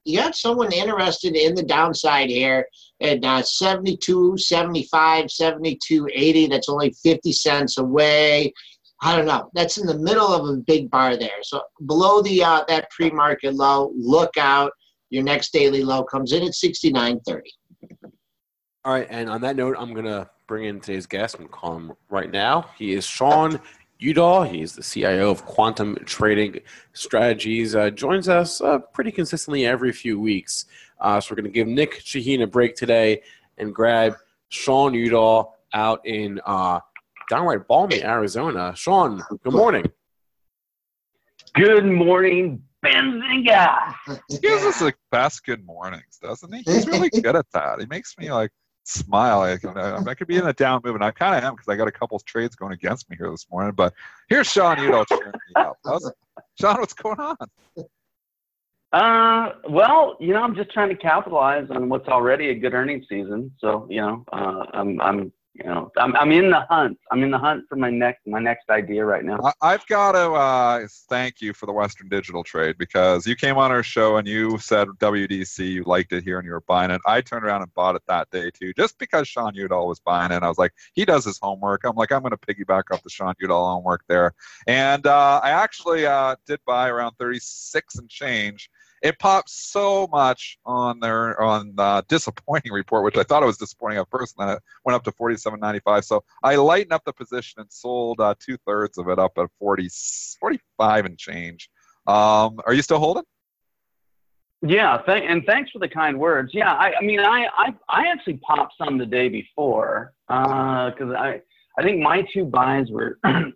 [SPEAKER 2] you got someone interested in the downside here at 72, 75, 72, 80. That's only 50 cents away. I don't know. That's in the middle of a big bar there. So below the that pre-market low, look out. Your next daily low comes in at 69.30.
[SPEAKER 4] All right, and on that note, I'm going to bring in today's guest. I'm calling him right now. He is Sean Udall. He's the CIO of Quantum Trading Strategies. Joins us pretty consistently every few weeks. So we're going to give Nick Shaheen a break today and grab Sean Udall out in downright balmy Arizona. Sean, good morning.
[SPEAKER 5] Good morning, Benzinga.
[SPEAKER 3] He gives us the best good mornings, doesn't he? He's really good at that. He makes me smile. I could be in a down move, and I kind of am because I got a couple of trades going against me here this morning. But here's Sean Udall cheering me up. Sean, what's going on?
[SPEAKER 5] Well, I'm just trying to capitalize on what's already a good earnings season. So, I'm in the hunt. I'm in the hunt for my next idea right now.
[SPEAKER 3] I've got to thank you for the Western Digital trade because you came on our show and you said WDC, you liked it here and you were buying it. I turned around and bought it that day too, just because Sean Udall was buying it. I was like, he does his homework. I'm like, I'm going to piggyback off the Sean Udall homework there. And I actually did buy around 36 and change. It popped so much on the disappointing report, which I thought it was disappointing at first, and then it went up to 47.95. So I lightened up the position and sold 2/3 of it up at 45 and change. Are you still holding?
[SPEAKER 5] Yeah, and thanks for the kind words. Yeah, I actually popped some the day before because I think my two buys were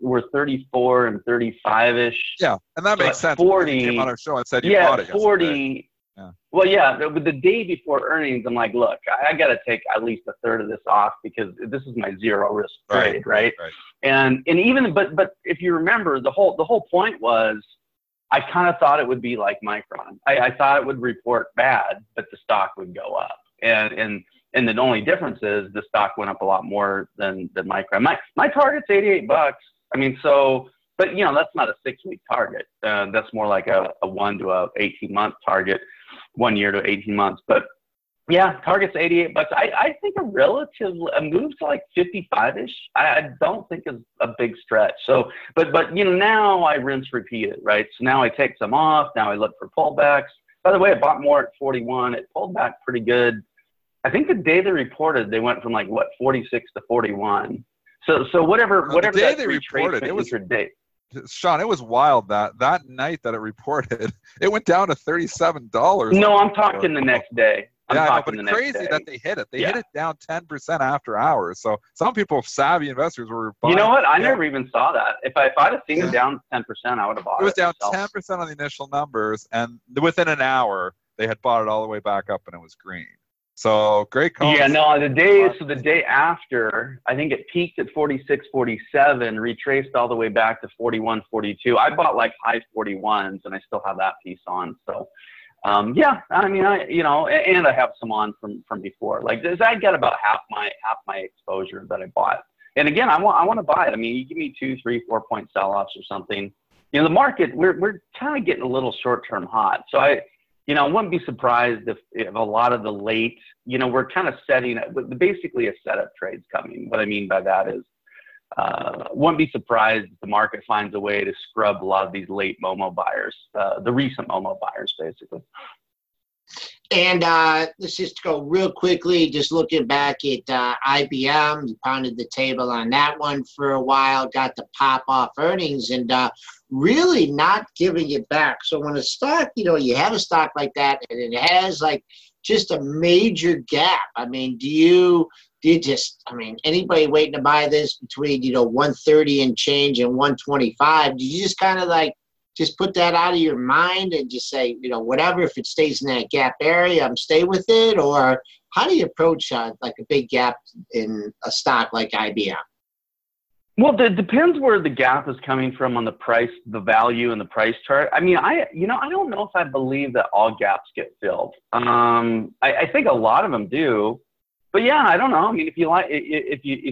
[SPEAKER 5] 34 and 35-ish.
[SPEAKER 3] Yeah, and that makes sense.
[SPEAKER 5] 40.
[SPEAKER 3] You came on our show and said you bought it
[SPEAKER 5] 40.
[SPEAKER 3] Yesterday. Yeah.
[SPEAKER 5] Well, yeah, the day before earnings, I'm like, look, I got to take at least a third of this off because this is my zero risk trade, right? And even, but if you remember, the whole point was, I kind of thought it would be like Micron. I thought it would report bad, but the stock would go up, and the only difference is the stock went up a lot more than Micron. My target's $88. I mean, so, but that's not a 6-week target. That's more like a 1 to 18-month target, 1 year to 18 months. But yeah, target's $88. I think a move to like 55-ish, I don't think is a big stretch. So, but now I rinse repeat it, right? So now I take some off. Now I look for pullbacks. By the way, I bought more at 41. It pulled back pretty good. I think the day they reported, they went from 46 to 41. So whatever
[SPEAKER 3] the day
[SPEAKER 5] that
[SPEAKER 3] they reported, it was
[SPEAKER 5] day.
[SPEAKER 3] Sean, it was wild that night that it reported, it went down to $37.
[SPEAKER 5] No, I'm talking the next day.
[SPEAKER 3] But crazy that they hit it. They hit it down 10% after hours. So some people, savvy investors, were buying.
[SPEAKER 5] You know what? I never even saw that. If I'd have seen it down 10%, I would have bought it.
[SPEAKER 3] It was down 10% on the initial numbers, and within an hour, they had bought it all the way back up, and it was green. So great call.
[SPEAKER 5] Yeah, no, the day after, I think it peaked at 46, 47, retraced all the way back to 41, 42. I bought high 41s, and I still have that piece on. So, yeah, I mean, and I have some on from before. I got about half my exposure that I bought. And again, I want to buy it. I mean, you give me 2, 3, 4 point sell-offs or something. The market, we're kind of getting a little short-term hot. So I wouldn't be surprised if a lot of the late, we're kind of setting basically a setup trade's coming. What I mean by that is, wouldn't be surprised if the market finds a way to scrub a lot of these late Momo buyers, the recent Momo buyers, basically.
[SPEAKER 2] And let's just go real quickly, just looking back at IBM. You pounded the table on that one for a while, got the pop-off earnings, and really not giving it back. So when a stock, you have a stock like that, and it has just a major gap. I mean, do you just, anybody waiting to buy this between, 130 and change and 125, do you just kind of just put that out of your mind and just say, whatever, if it stays in that gap area, I'm stay with it? Or how do you approach a big gap in a stock like IBM?
[SPEAKER 5] Well, it depends where the gap is coming from on the price, the value, and the price chart. I mean, I don't know if I believe that all gaps get filled. I think a lot of them do, but yeah, I don't know. I mean, if you like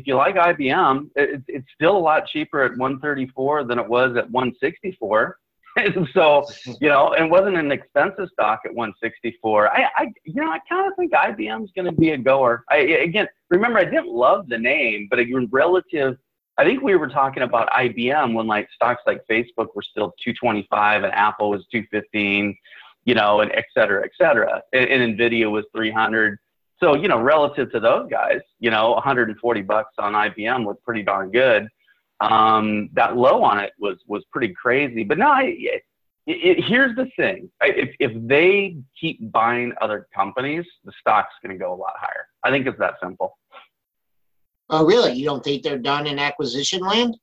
[SPEAKER 5] IBM, it's still a lot cheaper at 134 than it was at 164. And so, it wasn't an expensive stock at 164. I kind of think IBM is going to be a goer. Again, remember, I didn't love the name, but relative, I think we were talking about IBM when like stocks like Facebook were still 225 and Apple was 215, and et cetera, et cetera. And NVIDIA was 300. So, relative to those guys, $140 on IBM was pretty darn good. That low on it was pretty crazy. But no, here's the thing. If they keep buying other companies, the stock's going to go a lot higher. I think it's that simple.
[SPEAKER 2] Oh, really? You don't think they're done in acquisition land?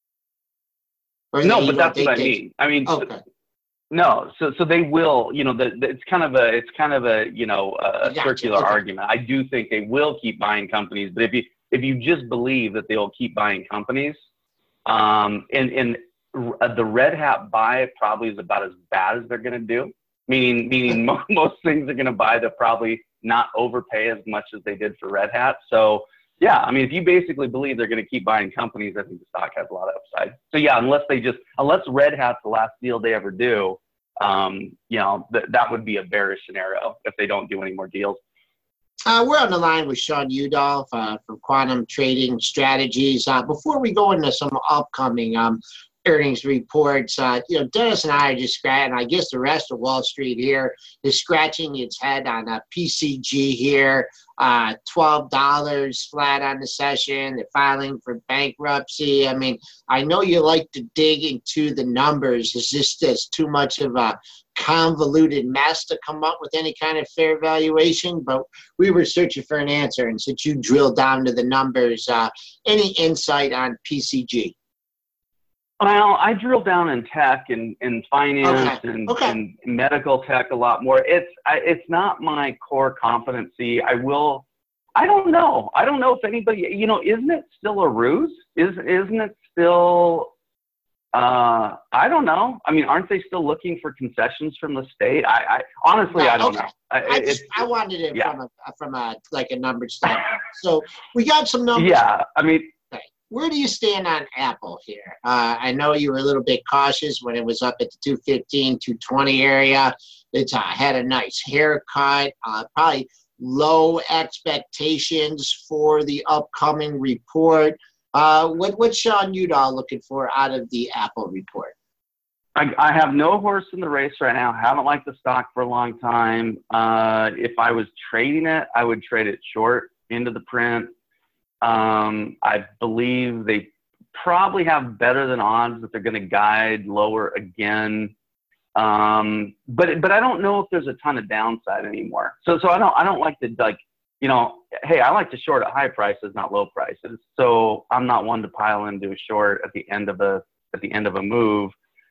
[SPEAKER 5] No, but that's what I mean. I mean,
[SPEAKER 2] okay.
[SPEAKER 5] No, so they will. It's kind of a circular argument. I do think they will keep buying companies, but if you just believe that they'll keep buying companies, and the Red Hat buy probably is about as bad as they're going to do. Meaning most things they're going to buy, they'll probably not overpay as much as they did for Red Hat. So. Yeah, I mean, if you basically believe they're going to keep buying companies, I think the stock has a lot of upside. So yeah, unless Red Hat's the last deal they ever do, that would be a bearish scenario if they don't do any more deals.
[SPEAKER 2] We're on the line with Sean Udolph from Quantum Trading Strategies. Before we go into some upcoming earnings reports, Dennis and I are just scratching, I guess the rest of Wall Street here is scratching its head on PCG here. $12 flat on the session. They're filing for bankruptcy. I mean, I know you like to dig into the numbers. Is this just too much of a convoluted mess to come up with any kind of fair valuation? But we were searching for an answer, and since you drilled down to the numbers, any insight on PCG?
[SPEAKER 5] Well, I drill down in tech and finance and medical tech a lot more. It's not my core competency. I don't know. I don't know if anybody, isn't it still a ruse? Isn't it still, I don't know. I mean, aren't they still looking for concessions from the state? I honestly, I don't know.
[SPEAKER 2] I wanted it from a numbered standpoint. So we got some numbers.
[SPEAKER 5] Yeah, I mean.
[SPEAKER 2] Where do you stand on Apple here? I know you were a little bit cautious when it was up at the 215, 220 area. It's had a nice haircut, probably low expectations for the upcoming report. What's Sean Udall looking for out of the Apple report?
[SPEAKER 5] I have no horse in the race right now. Haven't liked the stock for a long time. If I was trading it, I would trade it short into the print. I believe they probably have better than odds that they're going to guide lower again. But I don't know if there's a ton of downside anymore. So I don't like to hey, I like to short at high prices, not low prices. So I'm not one to pile into a short at the end of a move.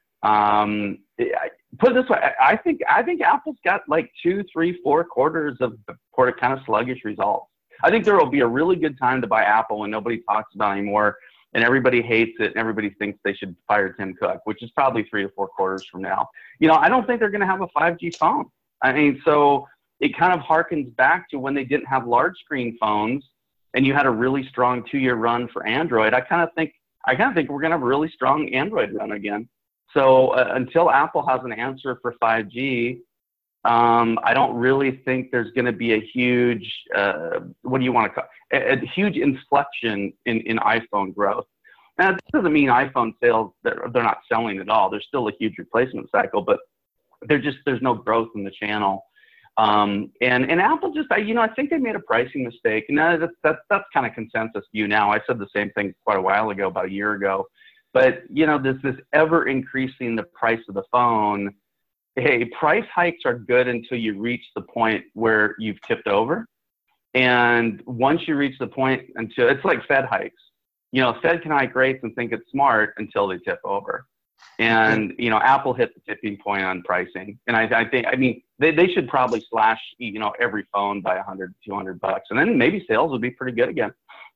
[SPEAKER 5] Put it this way, I think Apple's got like 2, 3, 4 quarters of kind of sluggish results. I think there will be a really good time to buy Apple when nobody talks about it anymore and everybody hates it and everybody thinks they should fire Tim Cook, which is probably 3 to 4 quarters from now. I don't think they're going to have a 5G phone. I mean, so it kind of harkens back to when they didn't have large screen phones and you had a really strong 2-year run for Android. I kind of think we're going to have a really strong Android run again. So until Apple has an answer for 5G, I don't really think there's going to be a huge, what do you want to call it? A huge inflection in iPhone growth. Now, that doesn't mean iPhone sales, they're not selling at all. There's still a huge replacement cycle, but there's no growth in the channel. And Apple just, I think they made a pricing mistake. And that's kind of consensus view now. I said the same thing quite a while ago, about a year ago. But, there's this ever increasing the price of the phone. Hey, price hikes are good until you reach the point where you've tipped over. And once you reach the point it's like Fed hikes. Fed can hike rates and think it's smart until they tip over. And, Apple hit the tipping point on pricing. And I think, they should probably slash, every phone by $100, $200. And then maybe sales would be pretty good again.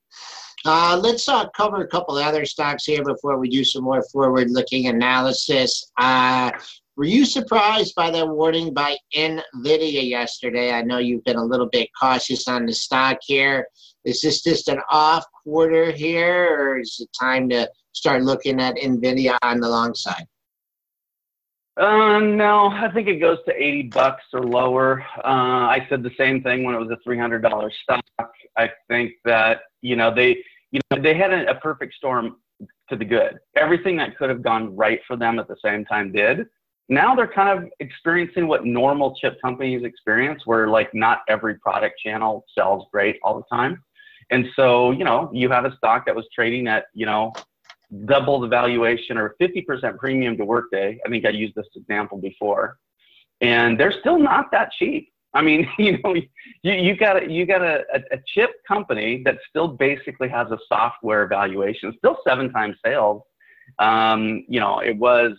[SPEAKER 2] Let's cover a couple of other stocks here before we do some more forward-looking analysis. Were you surprised by that warning by NVIDIA yesterday? I know you've been a little bit cautious on the stock here. Is this just an off quarter here, or is it time to start looking at NVIDIA on the long side?
[SPEAKER 5] No, I think it goes to $80 or lower. I said the same thing when it was a $300 stock. I think that, they had a perfect storm to the good. Everything that could have gone right for them at the same time did. Now they're kind of experiencing what normal chip companies experience, where like not every product channel sells great all the time. And so, you have a stock that was trading at, double the valuation or 50% premium to Workday. I think I used this example before, and they're still not that cheap. I mean, you got a chip company that still basically has a software valuation, still 7 times sales. It was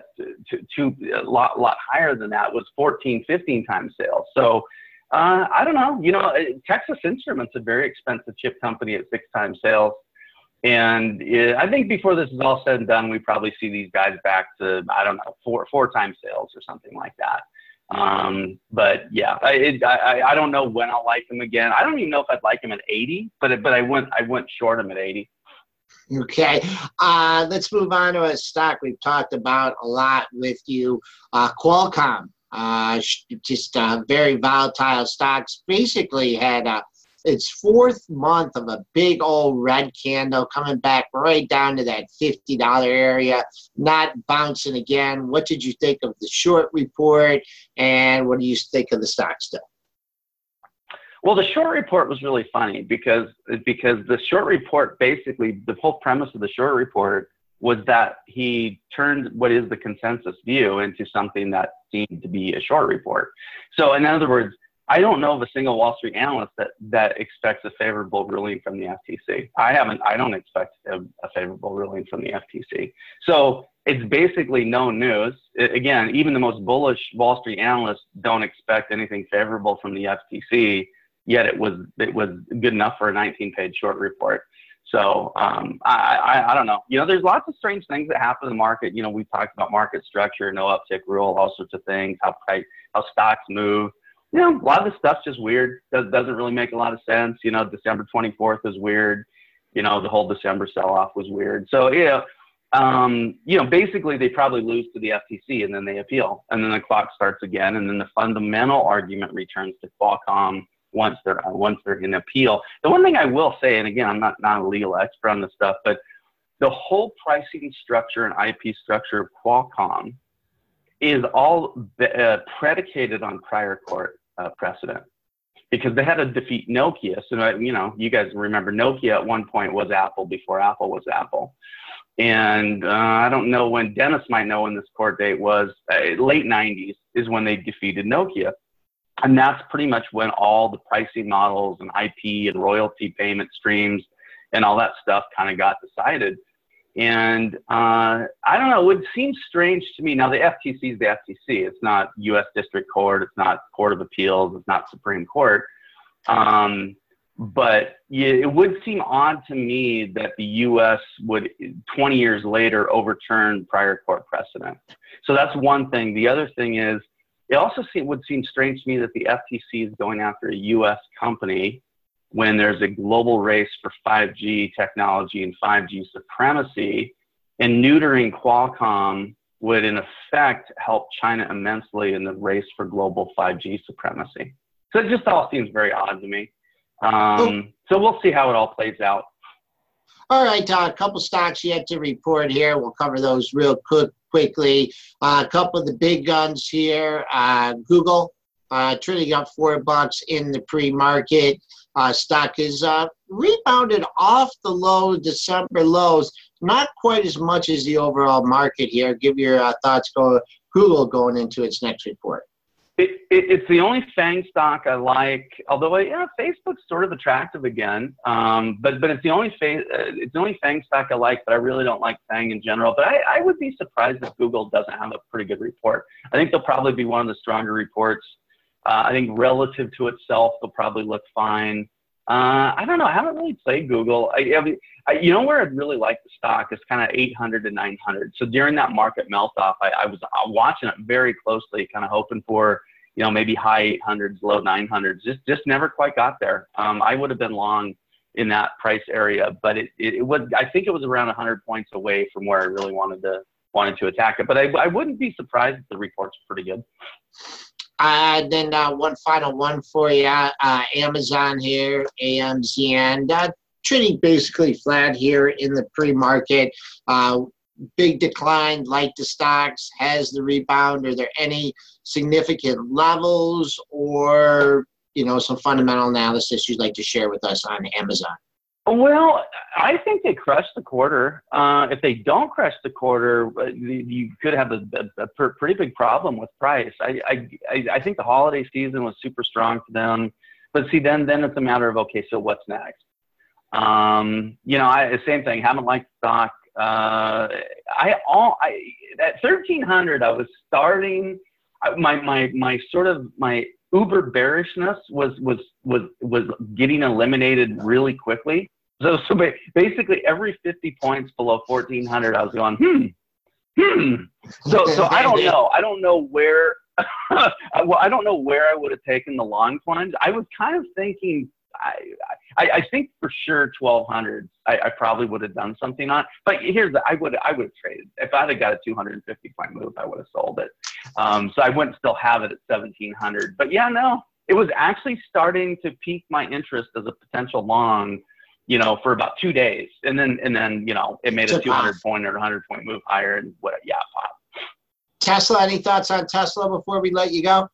[SPEAKER 5] a lot higher than that, was 14, 15 times sales. So I don't know, Texas Instruments, a very expensive chip company at 6 times sales. And I think before this is all said and done, we probably see these guys back to, I don't know, four times sales or something like that. But yeah, I don't know when I'll like them again. I don't even know if I'd like them at 80, but I went short them at 80.
[SPEAKER 2] Okay, let's move on to a stock we've talked about a lot with you, Qualcomm. Just very volatile stocks. Basically had its 4th month of a big old red candle, coming back right down to that $50 area, not bouncing again. What did you think of the short report, and what do you think of the stock still?
[SPEAKER 5] Well, the short report was really funny because the short report, basically the whole premise of the short report was that he turned what is the consensus view into something that seemed to be a short report. So in other words, I don't know of a single Wall Street analyst that expects a favorable ruling from the FTC. I don't expect a favorable ruling from the FTC. So it's basically no news. Again, even the most bullish Wall Street analysts don't expect anything favorable from the FTC, yet it was good enough for a 19-page short report. So I don't know. There's lots of strange things that happen in the market. We've talked about market structure, no uptick rule, all sorts of things, how stocks move. A lot of this stuff's just weird. Doesn't really make a lot of sense. December 24th is weird. The whole December sell-off was weird. So, basically they probably lose to the FTC and then they appeal. And then the clock starts again. And then the fundamental argument returns to Qualcomm once they're in appeal. The one thing I will say, and again, I'm not a legal expert on this stuff, but the whole pricing structure and IP structure of Qualcomm is all predicated on prior court precedent, because they had to defeat Nokia. So, you guys remember Nokia at one point was Apple before Apple was Apple. And I don't know when, Dennis might know when this court date was, late 90s is when they defeated Nokia. And that's pretty much when all the pricing models and IP and royalty payment streams and all that stuff kind of got decided. And I don't know, it would seem strange to me. Now, the FTC is the FTC. It's not U.S. District Court. It's not Court of Appeals. It's not Supreme Court. But it would seem odd to me that the U.S. would, 20 years later, overturn prior court precedent. So that's one thing. The other thing is, it also would seem strange to me that the FTC is going after a U.S. company when there's a global race for 5G technology and 5G supremacy, and neutering Qualcomm would in effect help China immensely in the race for global 5G supremacy. So it just all seems very odd to me. So we'll see how it all plays out.
[SPEAKER 2] All right, a couple stocks yet to report here. We'll cover those real quickly. A couple of the big guns here. Google, trading up $4 in the pre-market. Stock is rebounded off the low December lows, not quite as much as the overall market here. Give your thoughts on Google going into its next report.
[SPEAKER 5] It's the only FANG stock I like, although Facebook's sort of attractive again. But it's the only FANG stock I like, but I really don't like FANG in general. But I would be surprised if Google doesn't have a pretty good report. I think they'll probably be one of the stronger reports. I think relative to itself, they'll probably look fine. I don't know. I haven't really played Google. You know where I'd really like the stock is kind of 800 to 900. So during that market melt-off, I was watching it very closely, kind of hoping for, maybe high 800s, low 900s. Just never quite got there. I would have been long in that price area, but it was. I think it was around 100 points away from where I really wanted wanted to attack it. But I wouldn't be surprised if the report's pretty good.
[SPEAKER 2] Then one final one for you. Amazon here, AMZN, trading basically flat here in the pre-market. Big decline, like the stocks, has the rebound. Are there any significant levels or, some fundamental analysis you'd like to share with us on Amazon?
[SPEAKER 5] Well, I think they crushed the quarter. If they don't crush the quarter, you could have a pretty big problem with price. I think the holiday season was super strong for them. But see, then it's a matter of, okay, so what's next? Same thing. Haven't liked stock. At 1,300, I was starting. My uber bearishness was getting eliminated really quickly. So basically every 50 points below 1,400, I was going, So I don't know. I don't know where. I don't know where I would have taken the long plunge. I was kind of thinking. I think for sure 1,200. I probably would have done something on. But I would have traded if I'd have got a 250 point move. I would have sold it. So I wouldn't still have it at 1,700. But yeah, no, it was actually starting to pique my interest as a potential long. For about 2 days, and then it made a 200 point or 100 point move higher, and pop.
[SPEAKER 2] Tesla. Any thoughts on Tesla before we let you go?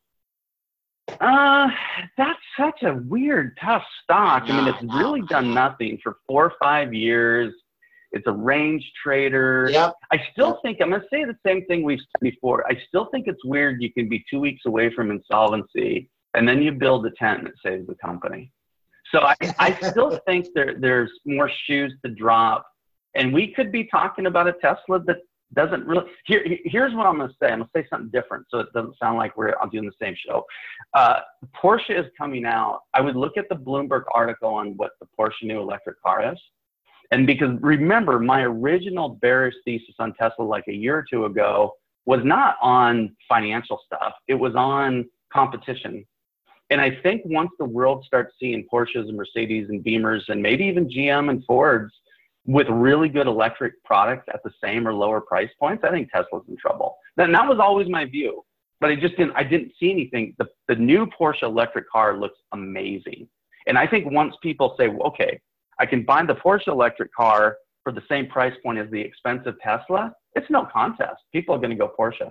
[SPEAKER 5] That's such a weird, tough stock. I mean, it's really done nothing for 4 or 5 years. It's a range trader.
[SPEAKER 2] Yep.
[SPEAKER 5] I still think, I'm going to say the same thing we've said before. I still think it's weird you can be 2 weeks away from insolvency, and then you build a tent that saves the company. So I still think there's more shoes to drop. And we could be talking about a Tesla that doesn't really – here's what I'm going to say. I'm going to say something different so it doesn't sound like I'm doing the same show. Porsche is coming out. I would look at the Bloomberg article on what the Porsche new electric car is. And because remember, my original bearish thesis on Tesla like a year or two ago was not on financial stuff. It was on competition. And I think once the world starts seeing Porsches and Mercedes and Beamers and maybe even GM and Fords with really good electric products at the same or lower price points, I think Tesla's in trouble. And that was always my view, but I didn't see anything. The new Porsche electric car looks amazing. And I think once people say, well, okay, I can buy the Porsche electric car for the same price point as the expensive Tesla, it's no contest. People are going to go Porsche.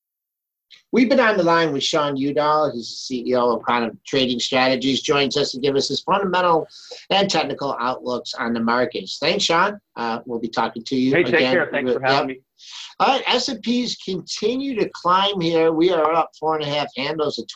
[SPEAKER 2] We've been on the line with Sean Udall. He's the CEO of Quantum Trading Strategies. Joins us to give us his fundamental and technical outlooks on the markets. Thanks, Sean. We'll be talking to you again.
[SPEAKER 5] Hey, take care. Thanks for having me.
[SPEAKER 2] All right, S&Ps continue to climb here. We are up 4.5 handles at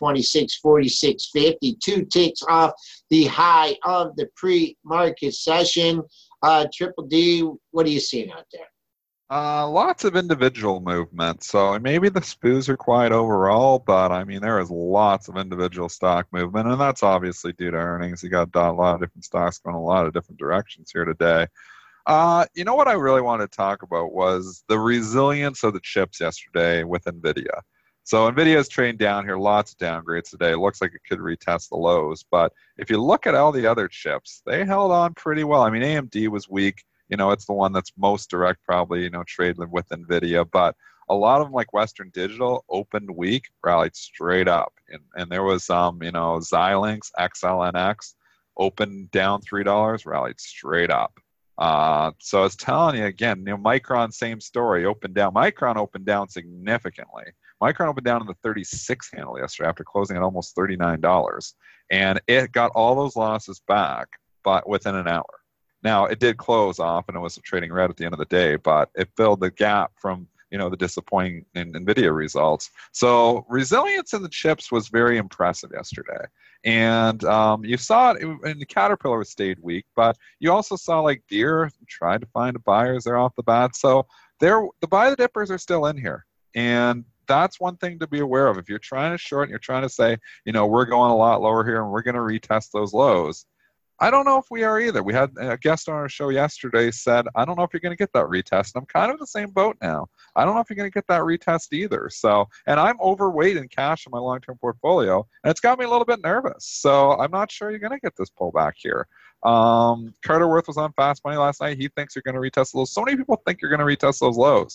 [SPEAKER 2] 2646.50. 2 ticks off the high of the pre-market session. Triple D, what are you seeing out there?
[SPEAKER 3] Lots of individual movement. So maybe the SPOOs are quiet overall, but I mean, there is lots of individual stock movement, and that's obviously due to earnings. You got a lot of different stocks going a lot of different directions here today. What I really wanted to talk about was the resilience of the chips yesterday with NVIDIA. So NVIDIA is trading down here, lots of downgrades today. It looks like it could retest the lows, but if you look at all the other chips, they held on pretty well. I mean, AMD was weak. It's the one that's most direct, probably, trading with NVIDIA. But a lot of them, like Western Digital, opened weak, rallied straight up. And there was, Xilinx, XLNX, opened down $3, rallied straight up. So I was telling you, again, Micron, same story, opened down. Micron opened down significantly. Micron opened down in the 36 handle yesterday after closing at almost $39. And it got all those losses back, but within an hour. Now, it did close off, and it was trading red at the end of the day, but it filled the gap from, the disappointing NVIDIA results. So resilience in the chips was very impressive yesterday. And you saw it, and the Caterpillar stayed weak, but you also saw, like, Deere tried to find buyers there off the bat. So the buy the dippers are still in here. And that's one thing to be aware of. If you're trying to short and you're trying to say, we're going a lot lower here and we're going to retest those lows, I don't know if we are either. We had a guest on our show yesterday said, I don't know if you're going to get that retest. And I'm kind of in the same boat now. I don't know if you're going to get that retest either. So, and I'm overweight in cash in my long-term portfolio, and it's got me a little bit nervous. So I'm not sure you're going to get this pullback here. Carter Worth was on Fast Money last night. He thinks you're going to retest those. So many people think you're going to retest those lows.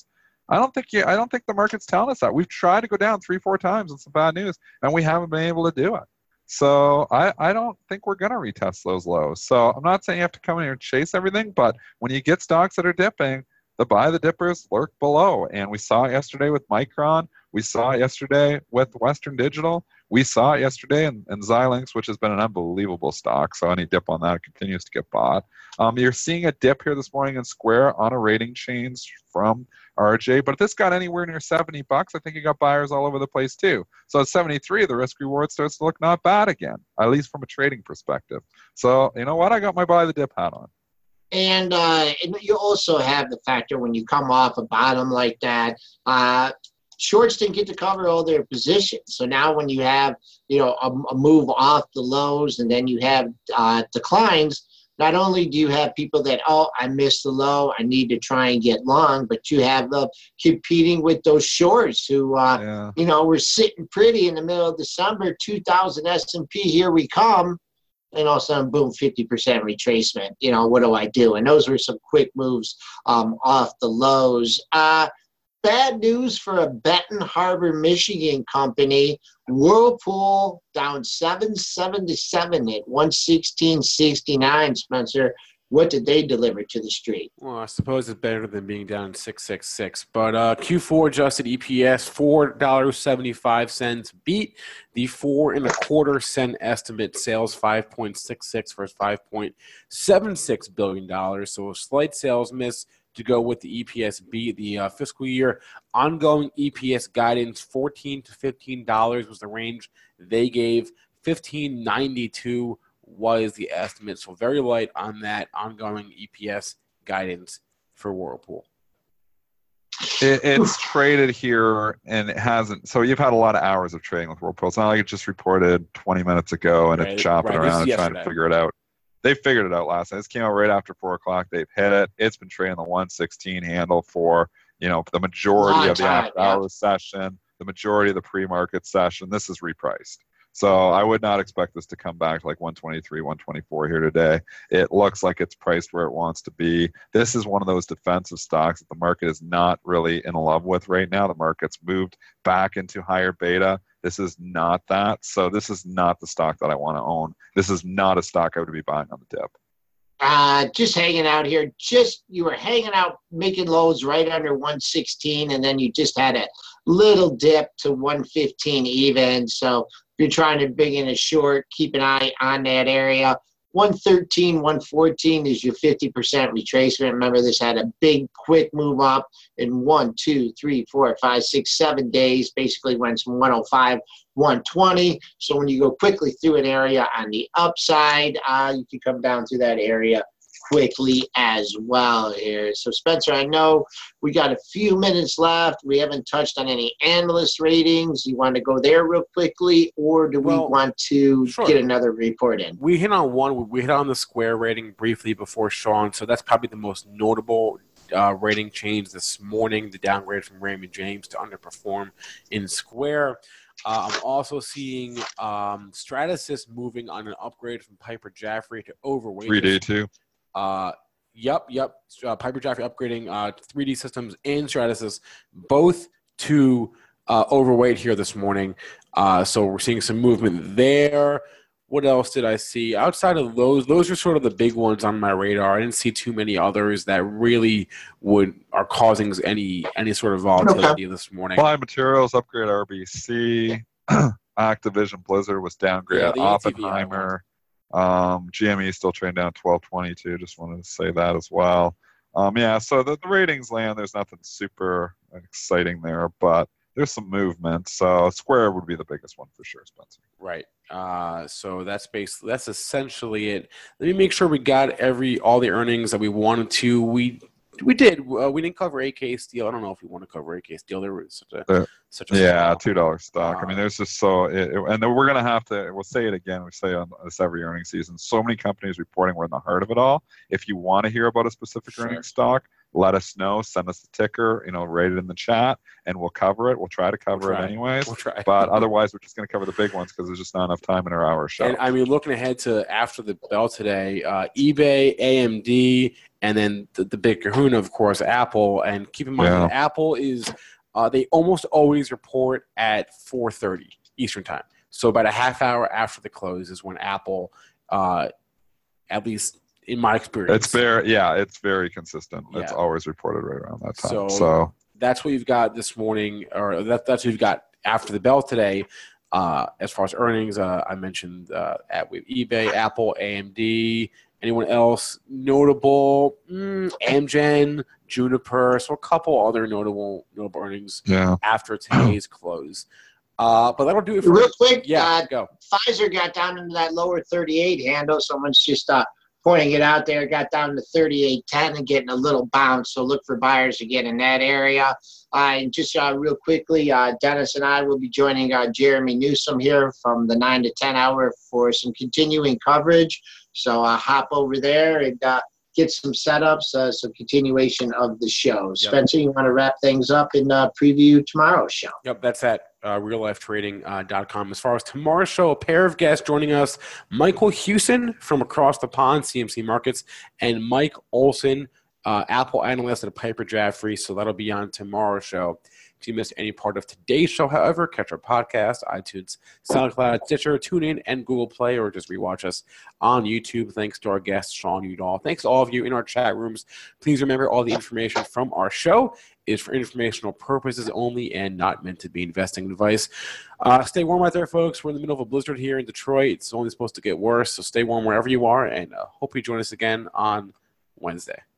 [SPEAKER 3] I don't think the market's telling us that. We've tried to go down 3-4 times with some bad news, and we haven't been able to do it. So I don't think we're going to retest those lows. So I'm not saying you have to come in here and chase everything, but when you get stocks that are dipping, the buy the dippers lurk below. And we saw it yesterday with Micron. We saw it yesterday with Western Digital. We saw it yesterday in Xilinx, which has been an unbelievable stock. So any dip on that continues to get bought. You're seeing a dip here this morning in Square on a rating change from RJ. But if this got anywhere near $70, I think you got buyers all over the place too. So at 73, the risk reward starts to look not bad again, at least from a trading perspective. So you know what? I got my buy the dip hat on.
[SPEAKER 2] And you also have the factor when you come off a bottom like that, shorts didn't get to cover all their positions. So now when you have, a move off the lows and then you have declines, not only do you have people that, I missed the low, I need to try and get long, but you have competing with those shorts who, were sitting pretty in the middle of December, 2000 S&P, here we come. And all of a sudden, boom, 50% retracement. What do I do? And those were some quick moves off the lows. Bad news for a Benton Harbor, Michigan company. Whirlpool down 777 at 116.69, Spencer. What did they deliver to the street?
[SPEAKER 4] Well, I suppose it's better than being down 666. But Q4 adjusted EPS, $4.75, beat the 4.25 cent estimate. Sales $5.66 versus $5.76 billion. So a slight sales miss to go with the EPS beat. The fiscal year ongoing EPS guidance, $14 to $15 was the range they gave. $15.92 was the estimate. So very light on that ongoing EPS guidance for Whirlpool.
[SPEAKER 3] It's traded here, and it hasn't. So you've had a lot of hours of trading with Whirlpool. It's not like it just reported 20 minutes ago and it's chopping around and trying to figure it out. They figured it out last night. This came out right after 4 o'clock. They've hit it. It's been trading the 116 handle for, the majority of the after-hours session, the majority of the pre-market session. This is repriced. So I would not expect this to come back to like 123, 124 here today. It looks like it's priced where it wants to be. This is one of those defensive stocks that the market is not really in love with right now. The market's moved back into higher beta. This is not that. So this is not the stock that I want to own. This is not a stock I would be buying on the dip.
[SPEAKER 2] Just hanging out here. You were hanging out, making lows right under 116, and then you just had a little dip to 115 even. So if you're trying to bring in a short, keep an eye on that area. 113, 114 is your 50% retracement. Remember, this had a big, quick move up in 1, 2, 3, 4, 5, 6, 7 days. Basically went from 105, 120. So when you go quickly through an area on the upside, you can come down through that area quickly as well here. So, Spencer, I know we got a few minutes left. We haven't touched on any analyst ratings. You want to go there real quickly, or do we want to get another report in?
[SPEAKER 4] We hit on one. We hit on the Square rating briefly before Sean, so that's probably the most notable rating change this morning, the downgrade from Raymond James to underperform in Square. I'm also seeing Stratasys moving on an upgrade from Piper Jaffray to overweight.
[SPEAKER 3] 3D too.
[SPEAKER 4] Yep. Piper Jaffray upgrading 3D Systems and Stratasys, both to overweight here this morning. So we're seeing some movement there. What else did I see? Outside of those are sort of the big ones on my radar. I didn't see too many others that really are causing any sort of volatility this morning.
[SPEAKER 3] Applied Materials upgrade RBC. Activision Blizzard was downgraded. Oppenheimer. GME is still trading down 1222. Just wanted to say that as well. So the ratings land, there's nothing super exciting there, but there's some movement. So Square would be the biggest one for sure, Spencer.
[SPEAKER 4] Right. So that's essentially it. Let me make sure we got all the earnings that we wanted to. We did. We didn't cover AK Steel. I don't know if we want to cover AK Steel. There was such a
[SPEAKER 3] $2 stock. I mean, there's just and then we're gonna have to. We'll say it again. We say on this every earnings season. So many companies reporting. We're in the heart of it all. If you want to hear about a specific earnings stock, let us know. Send us the ticker, rate it in the chat, and we'll cover it. We'll try to cover it anyways.
[SPEAKER 4] We'll try.
[SPEAKER 3] But otherwise, we're just going to cover the big ones because there's just not enough time in our hour show.
[SPEAKER 4] And I mean, looking ahead to after the bell today, eBay, AMD, and then the big kahuna, of course, Apple. And keep in mind that Apple is they almost always report at 4:30 Eastern time. So about a half hour after the close is when Apple, at least in my experience.
[SPEAKER 3] It's very consistent.
[SPEAKER 4] Yeah.
[SPEAKER 3] It's always reported right around that time.
[SPEAKER 4] So that's what you've got this morning, or that's what you've got after the bell today. As far as earnings, I mentioned with eBay, Apple, AMD. Anyone else notable? Amgen, Juniper, so a couple other notable earnings after today's close. But that'll do it for
[SPEAKER 2] real quick.
[SPEAKER 4] Go.
[SPEAKER 2] Pfizer got down into that lower 38 handle. Someone's just pointing it out there. Got down to 38.10 and getting a little bounce. So look for buyers again in that area. And just real quickly, Dennis and I will be joining Jeremy Newsom here from the 9 to 10 hour for some continuing coverage. So hop over there and get some setups, some continuation of the show. Yep. Spencer, you want to wrap things up and preview tomorrow's show?
[SPEAKER 4] Yep, that's at reallifetrading.com. As far as tomorrow's show, a pair of guests joining us, Michael Hewson from across the pond, CMC Markets, and Mike Olson, Apple analyst at Piper Jaffray. So that'll be on tomorrow's show. If you missed any part of today's show, however, catch our podcast, iTunes, SoundCloud, Stitcher, TuneIn, and Google Play, or just rewatch us on YouTube. Thanks to our guest, Sean Udall. Thanks to all of you in our chat rooms. Please remember all the information from our show is for informational purposes only and not meant to be investing advice. Stay warm out there, folks. We're in the middle of a blizzard here in Detroit. It's only supposed to get worse, so stay warm wherever you are, and hope you join us again on Wednesday.